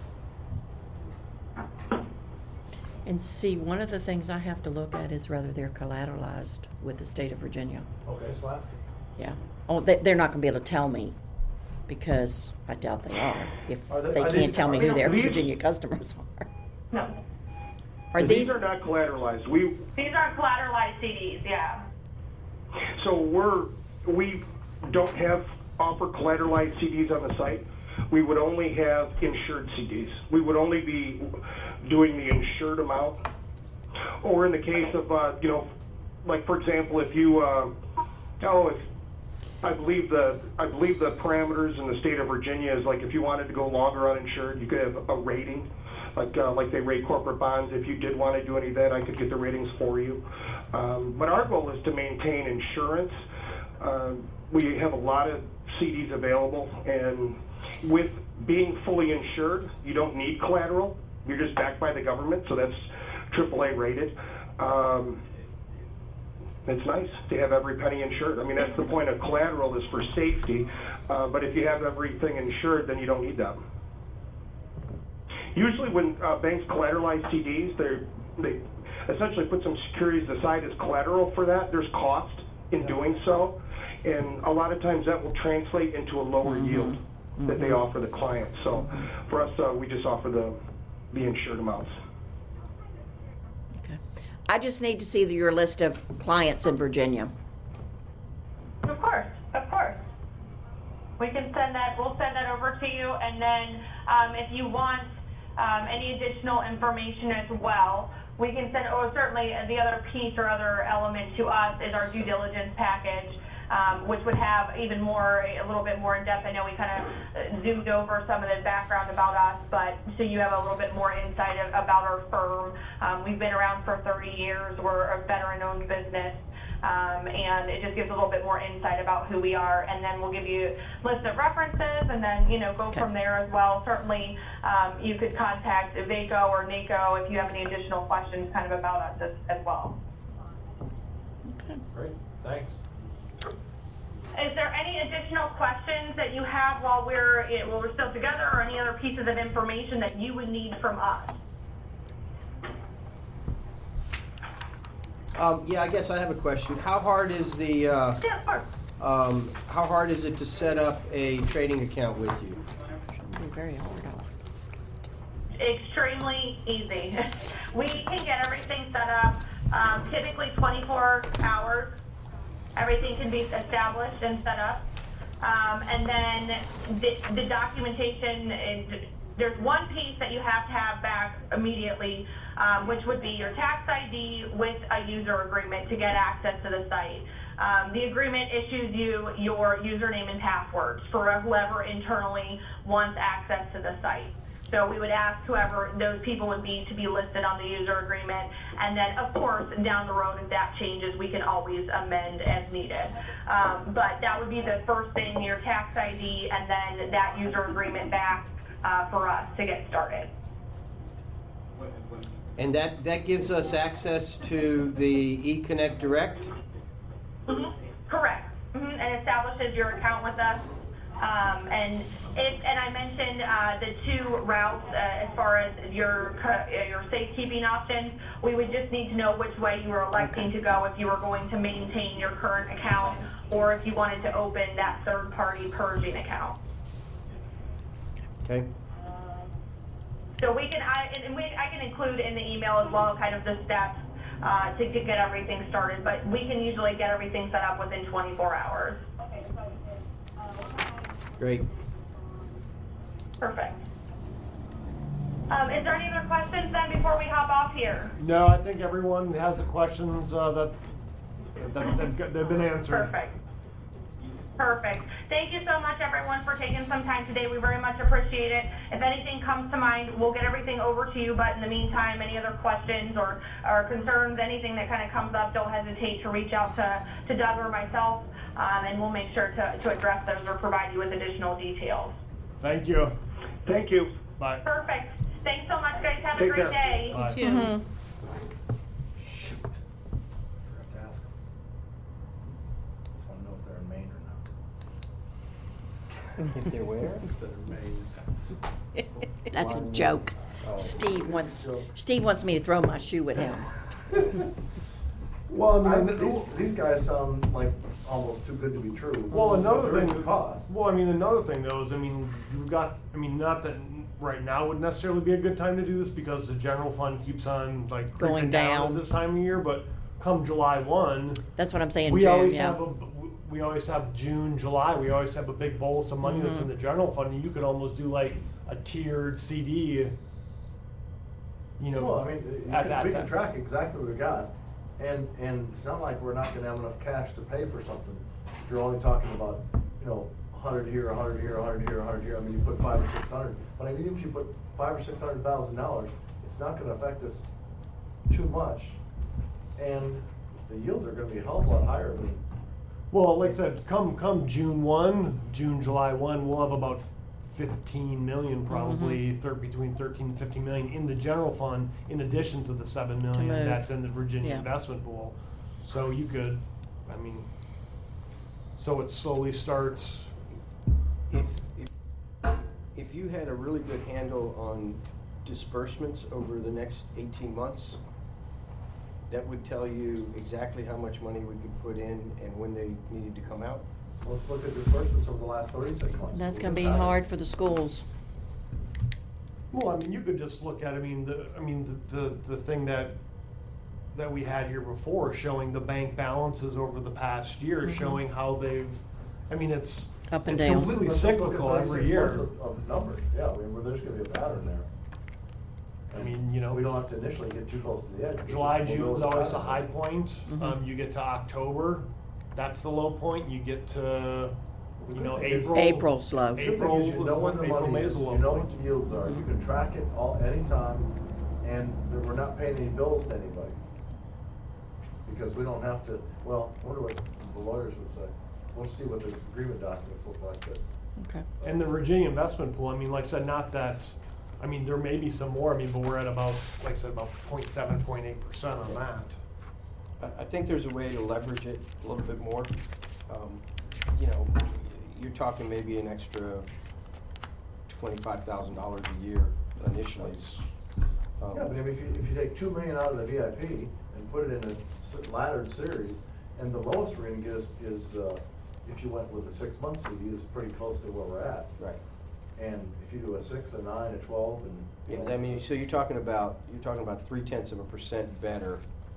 And see, one of the things I have to look at is whether they're collateralized with the state of Virginia. Okay, so that's good. Yeah. Oh, they, they're not going to be able to tell me because I doubt they are. If Are they- they are can't these- tell me are who they- their these- Virginia customers are. No. Are These these? are not collateralized. We These aren't collateralized C Ds, yeah. So we're, we don't have, offer collateralized C Ds on the site. We would only have insured C Ds. We would only be doing the insured amount. Or in the case of, uh, you know, like for example, if you, uh, oh, if, I believe the, I believe the parameters in the state of Virginia is like if you wanted to go longer uninsured, you could have a rating. Like, uh, like they rate corporate bonds. If you did want to do any of that, I could get the ratings for you. Um, but our goal is to maintain insurance. Um, we have a lot of C Ds available, and with being fully insured, you don't need collateral. You're just backed by the government, so that's triple A rated. Um, it's nice to have every penny insured. I mean, that's the point of collateral, is for safety. Uh, but if you have everything insured, then you don't need them. Usually when uh, banks collateralize C Ds, they they essentially put some securities aside as collateral for that. There's cost in doing so, and a lot of times that will translate into a lower Mm-hmm. yield that they offer the client. So for us, uh, we just offer the, the insured amounts. Okay. I just need to see your list of clients in Virginia. Of course, of course. We can send that, we'll send that over to you, and then um, if you want um, any additional information as well, we can send, or certainly the other piece or other element to us is our due diligence package, um, which would have even more, a little bit more in depth. I know we kind of zoomed over some of the background about us, but so you have a little bit more insight of, about our firm. Um, we've been around for thirty years. We're a veteran-owned business. Um, and it just gives a little bit more insight about who we are, and then we'll give you a list of references, and then, you know, go Okay. from there as well. Certainly, um, you could contact VACO or NACO if you have any additional questions kind of about us as, as well. Okay. Great, thanks. Is there any additional questions that you have while we're, while we're still together, or any other pieces of information that you would need from us? Um, yeah, I guess I have a question. How hard is the, uh, Yeah, of course. um, how hard is it to set up a trading account with you? Shouldn't be very hard. Extremely easy. We can get everything set up, um, typically twenty-four hours. Everything can be established and set up. Um, and then the, the documentation is, there's one piece that you have to have back immediately, um, which would be your tax I D with a user agreement to get access to the site. Um, the agreement issues you your username and passwords for whoever internally wants access to the site. So we would ask whoever those people would be to be listed on the user agreement. And then, of course, down the road, if that changes, we can always amend as needed. Um, but that would be the first thing, your tax I D, and then that user agreement back uh, for us to get started. And that, that gives us access to the eConnect Direct? Mm-hmm. Correct. Mm-hmm. And establishes your account with us. Um, and if, and I mentioned uh, the two routes uh, as far as your your safekeeping options. We would just need to know which way you were electing Okay. to go, if you were going to maintain your current account or if you wanted to open that third-party purging account. Okay. So we can, I, and we, I can include in the email as well kind of the steps uh, to, to get everything started, but we can usually get everything set up within twenty-four hours. Great. Perfect. Um, is there any other questions then before we hop off here? No, I think everyone has the questions uh, that, that they've, got- they've been answered. Perfect. Perfect. Thank you so much, everyone, for taking some time today. We very much appreciate it. If anything comes to mind, we'll get everything over to you. But in the meantime, any other questions or, or concerns, anything that kind of comes up, don't hesitate to reach out to, to Doug or myself, um, and we'll make sure to, to address those or provide you with additional details. Thank you. Thank you. Bye. Perfect. Thanks so much, guys. Have a Take great care. day. Bye. Too. Mhm. Shoot. Forgot to ask them. Just wanna know if they're in Maine or not. If they're where? If they're in Maine. That's a joke. Oh. Steve wants, Joke. Steve wants me to throw my shoe at him. Well, I mean, these, these guys sound like almost too good to be true. Well, another There is thing, a cost. Well, I mean, another thing though is, I mean, you've got, I mean, not that right now would necessarily be a good time to do this because the general fund keeps on like Going creeping down down. at this time of year. But come July one, That's what I'm saying, we June, always yeah. have a, we always have June, July. We always have a big bolus of money that's Mm-hmm. in the general fund, and you could almost do like a tiered C D. You know, Well, I mean, you at can, that we can time. track exactly what we got, and, and it's not like we're not gonna have enough cash to pay for something. If you're only talking about, you know, a hundred here, a hundred here, a hundred here, a hundred here, I mean, you put five or six hundred, but I mean, if you put five or six hundred thousand dollars, it's not gonna affect us too much, and the yields are gonna be a hell of a lot higher than, Well, like I said, come come June one, June July one, we'll have about fifteen million probably, thir- between thirteen and fifteen million in the general fund, in addition to the seven million move. that's in the Virginia Yeah. investment pool. So you could, I mean, so it slowly starts. If, if, if you had a really good handle on disbursements over the next eighteen months, that would tell you exactly how much money we could put in and when they needed to come out. let's look at disbursements over the last thirty-six months. That's Look gonna at be that. hard for the schools. Well, I mean, you could just look at, I mean, the, I mean, the, the, the thing that, that we had here before, showing the bank balances over the past year, showing how they've, I mean, it's, Up and it's down. completely Let's just look at cyclical every thirty-six year. months Of, of numbers, yeah, I mean, well, there's gonna be a pattern there. I mean, you know, We don't have to initially get too close to the edge. We July, just- we'll know June's what the always a pattern high is. point. Mm-hmm. Um, you get to October, that's the low point. You get to, The you good know, thing is- April. April's low. The good thing April is you know was- when the April, money May is, is a you low know point. what the yields are, you can track it all, anytime, and that we're not paying any bills to anybody. Because we don't have to, well, I wonder what the lawyers would say. We'll see what the agreement documents look like, but. Okay. And the Virginia investment pool, I mean, like I said, not that, I mean, there may be some more, I mean, but we're at about, like I said, about point seven, point eight percent on that. I, I think there's a way to leverage it a little bit more. Um, you know, you're talking maybe an extra twenty-five thousand dollars a year initially. Um, Yeah, but I mean, if you, if you take two million out of the V I P and put it in a s- laddered series, and the lowest we're gonna get is, is, uh, if you went with a six-month C D, is pretty close to where we're at. Right. And if you do a six, a nine, a twelve, and. you Yeah, know, I mean, so you're talking about, you're talking about three tenths of a percent better.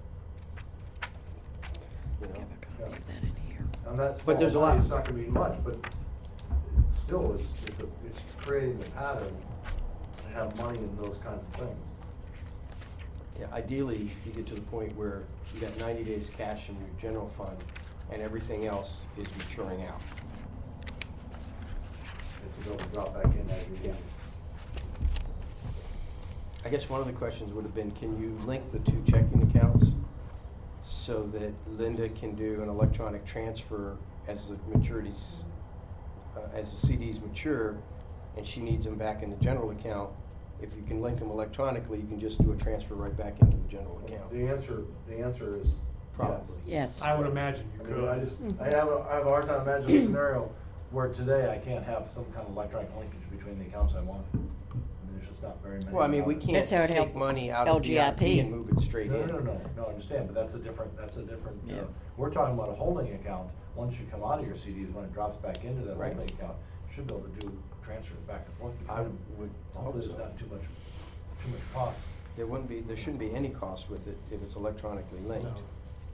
You know? Have a copy of that in here. And that's But small there's a money, lot- it's not gonna be much, but still, it's, it's a, it's creating the pattern to have money in those kinds of things. Yeah, ideally, you get to the point where you got ninety days cash in your general fund and everything else is maturing out. If you go and drop back in as you need. I guess one of the questions would have been, can you link the two checking accounts so that Linda can do an electronic transfer as the maturities, uh, as the C Ds mature, and she needs them back in the general account? If you can link them electronically, you can just do a transfer right back into the general account. The answer, the answer is yes. Probably. Yes. I would imagine you I could. mean, I just, I have, a I have a hard time imagining a scenario where today I can't have some kind of electronic linkage between the accounts I want. I mean, there's just not very many. Well, I mean, we out can't That's how it take helped money out of V I P L G I P. and move it straight there. in. No, no, no, no, I understand, but that's a different, that's a different, uh, Yeah. we're talking about a holding account. Once you come out of your C Ds, when it drops back into that Right. holding account, you should be able to do transfers back and forth I between them. would hope Hopefully, so. there's not too much, too much cost. There wouldn't be, there shouldn't be any cost with it if it's electronically linked. No.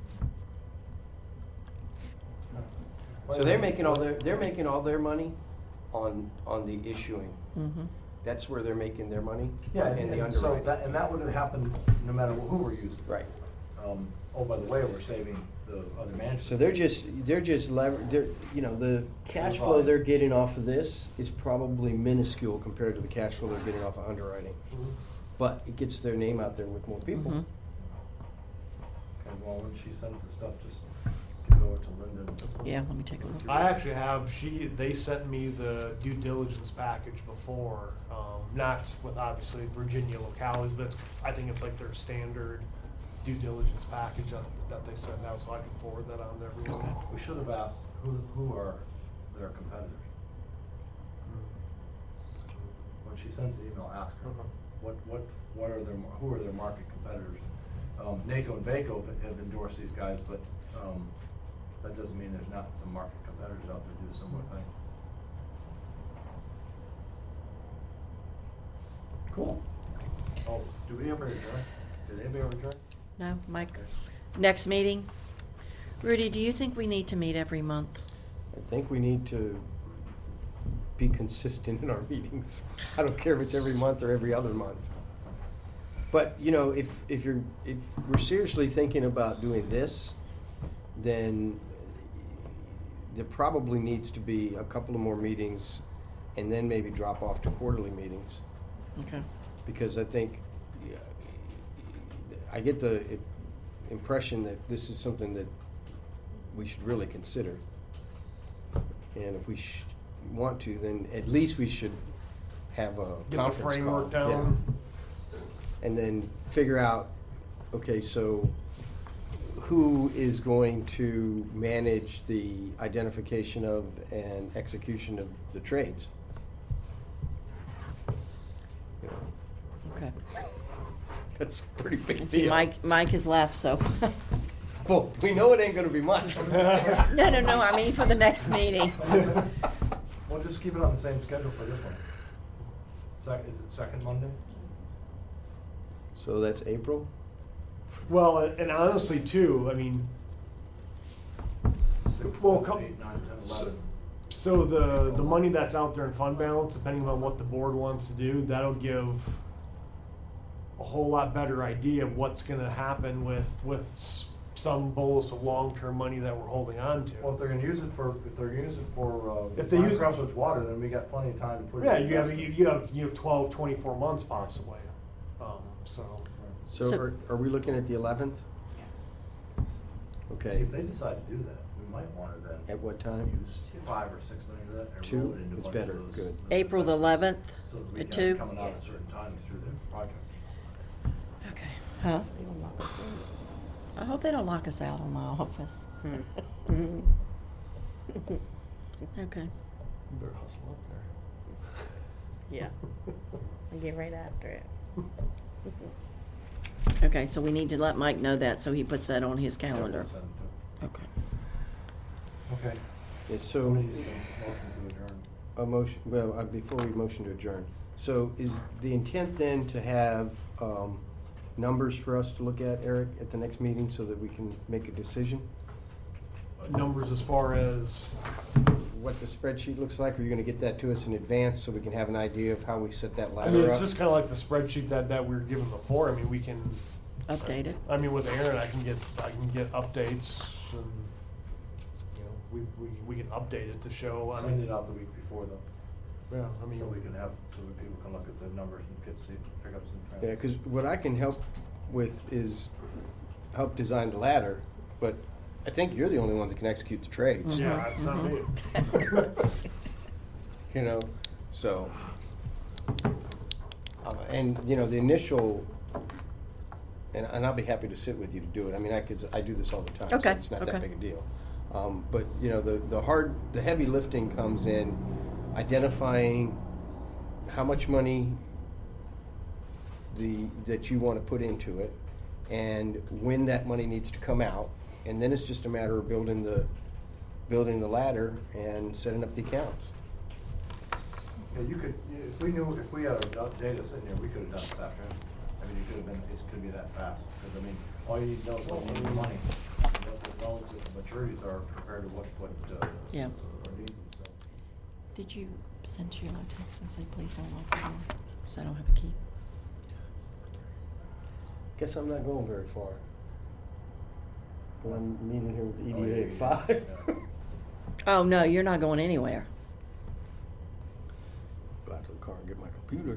So they're making all their, they're making all their money on, on the issuing. Mm-hmm. That's where they're making their money? Yeah, In and, the and so underwriting. that, and that would have happened no matter who we're using. Right. Um, oh, by the way, we're saving the other management. So they're just, they're just lever, they're, you know, the cash flow Right. they're getting off of this is probably minuscule compared to the cash flow they're getting off of underwriting. But it gets their name out there with more people. Mhm. Okay, well, when she sends the stuff, just give it over to Linda. Yeah, let me take a look. I actually have, she, they sent me the due diligence package before, um, not with obviously Virginia localities, but I think it's like their standard due diligence package that, that they send out, so I can forward that on to everyone. We should have asked, who, who are their competitors? When she sends the email, ask her, Okay. what, what, what are their, who are their market competitors? Um, NACO and VACO have- have endorsed these guys, but, um, that doesn't mean there's not some market competitors out there do a similar thing. Cool. Oh, do we ever adjourn? Did anybody ever adjourn? No, Mike? Okay. Next meeting? Rudy, do you think we need to meet every month? I think we need to be consistent in our meetings. I don't care if it's every month or every other month. But, you know, if, if you're, if we're seriously thinking about doing this, then there probably needs to be a couple of more meetings and then maybe drop off to quarterly meetings. Okay. Because I think, yeah, I get the i- impression that this is something that we should really consider. And if we sh- want to, then at least we should have a Get the conference call. framework Yeah. down. And then figure out, okay, so who is going to manage the identification of and execution of the trades? You know, Okay. that's a pretty big And see, deal. Mike, Mike has left, so. Well, we know it ain't gonna be much. No, no, no, I mean for the next meeting. Well, just keep it on the same schedule for this one. Sec, is it second Monday? So that's April? Well, and honestly too, I mean, Six, Well, seven, come- eight, nine, ten, so- eleven. so the, the money that's out there in fund balance, depending on what the board wants to do, that'll give a whole lot better idea of what's gonna happen with, with s- some bolus of long-term money that we're holding on to. Well, if they're gonna use it for, if they're gonna use it for, uh, If they Pine use- Crossroads water, then we got plenty of time to put it. Yeah, in you have, investment. you, you have, you have twelve, twenty-four months possibly, um, so. So So- are, are we looking at the eleventh? See, Okay. if they decide to do that, we might wanna then At what time? use five or six million of that and Two? roll it into a It's bunch better. of those. Good. those April the investments, eleventh So that we at can have it two? coming out at certain times through the project. Okay. Huh? I hope they don't lock us out on my office. Okay. You better hustle up there. Yeah. And get right after it. Okay, so we need to let Mike know that, so he puts that on his calendar. Yeah, we'll send it Okay. to- Okay. Yeah, So so, we need a motion to adjourn. a motion, well, uh, before we motion to adjourn, so is the intent then to have, um, numbers for us to look at, Eric, at the next meeting so that we can make a decision? Numbers as far as, What the spreadsheet looks like, or you're gonna get that to us in advance so we can have an idea of how we set that I mean, ladder it's up? just kinda like the spreadsheet that, that we were given before, I mean, we can. Update it. I mean, with Aaron, I can get, I can get updates and, you know, we, we, we can update it to show, I Send mean, it out the week before though, yeah, I mean. so we can have, so that people can look at the numbers and get, see, pick up some trends. Yeah, cause what I can help with is help design the ladder, but I think you're the only one that can execute the trades. Yeah, it's not me. You know, so, uh, and, you know, the initial, and, and I'll be happy to sit with you to do it, I mean, I could, I do this all the time, so Okay, it's not that okay. big a deal. Um, but, you know, the, the hard, the heavy lifting comes in identifying how much money the, that you wanna put into it, and when that money needs to come out, and then it's just a matter of building the, building the ladder and setting up the accounts. Yeah, you could, if we knew, if we had our data sitting here, we could have done it this afternoon. I mean, you could have been, it could be that fast, because I mean, all you need to know is what you need money. And what the relative maturities are compared to what, what, uh, Yeah. are needed, so. Did you send Sheila a text and say, please don't lock the door, so I don't have a key? Guess I'm not going very far. Well, I'm meeting here with the Oh, E D yeah, A at yeah, five. yeah. Oh, no, you're not going anywhere. Go out to the car and get my computer.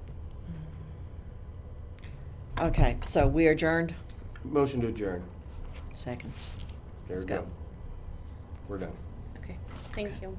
Okay, so we adjourned? Motion to adjourn. Second. There we Let's go. go. We're done. Okay, thank you.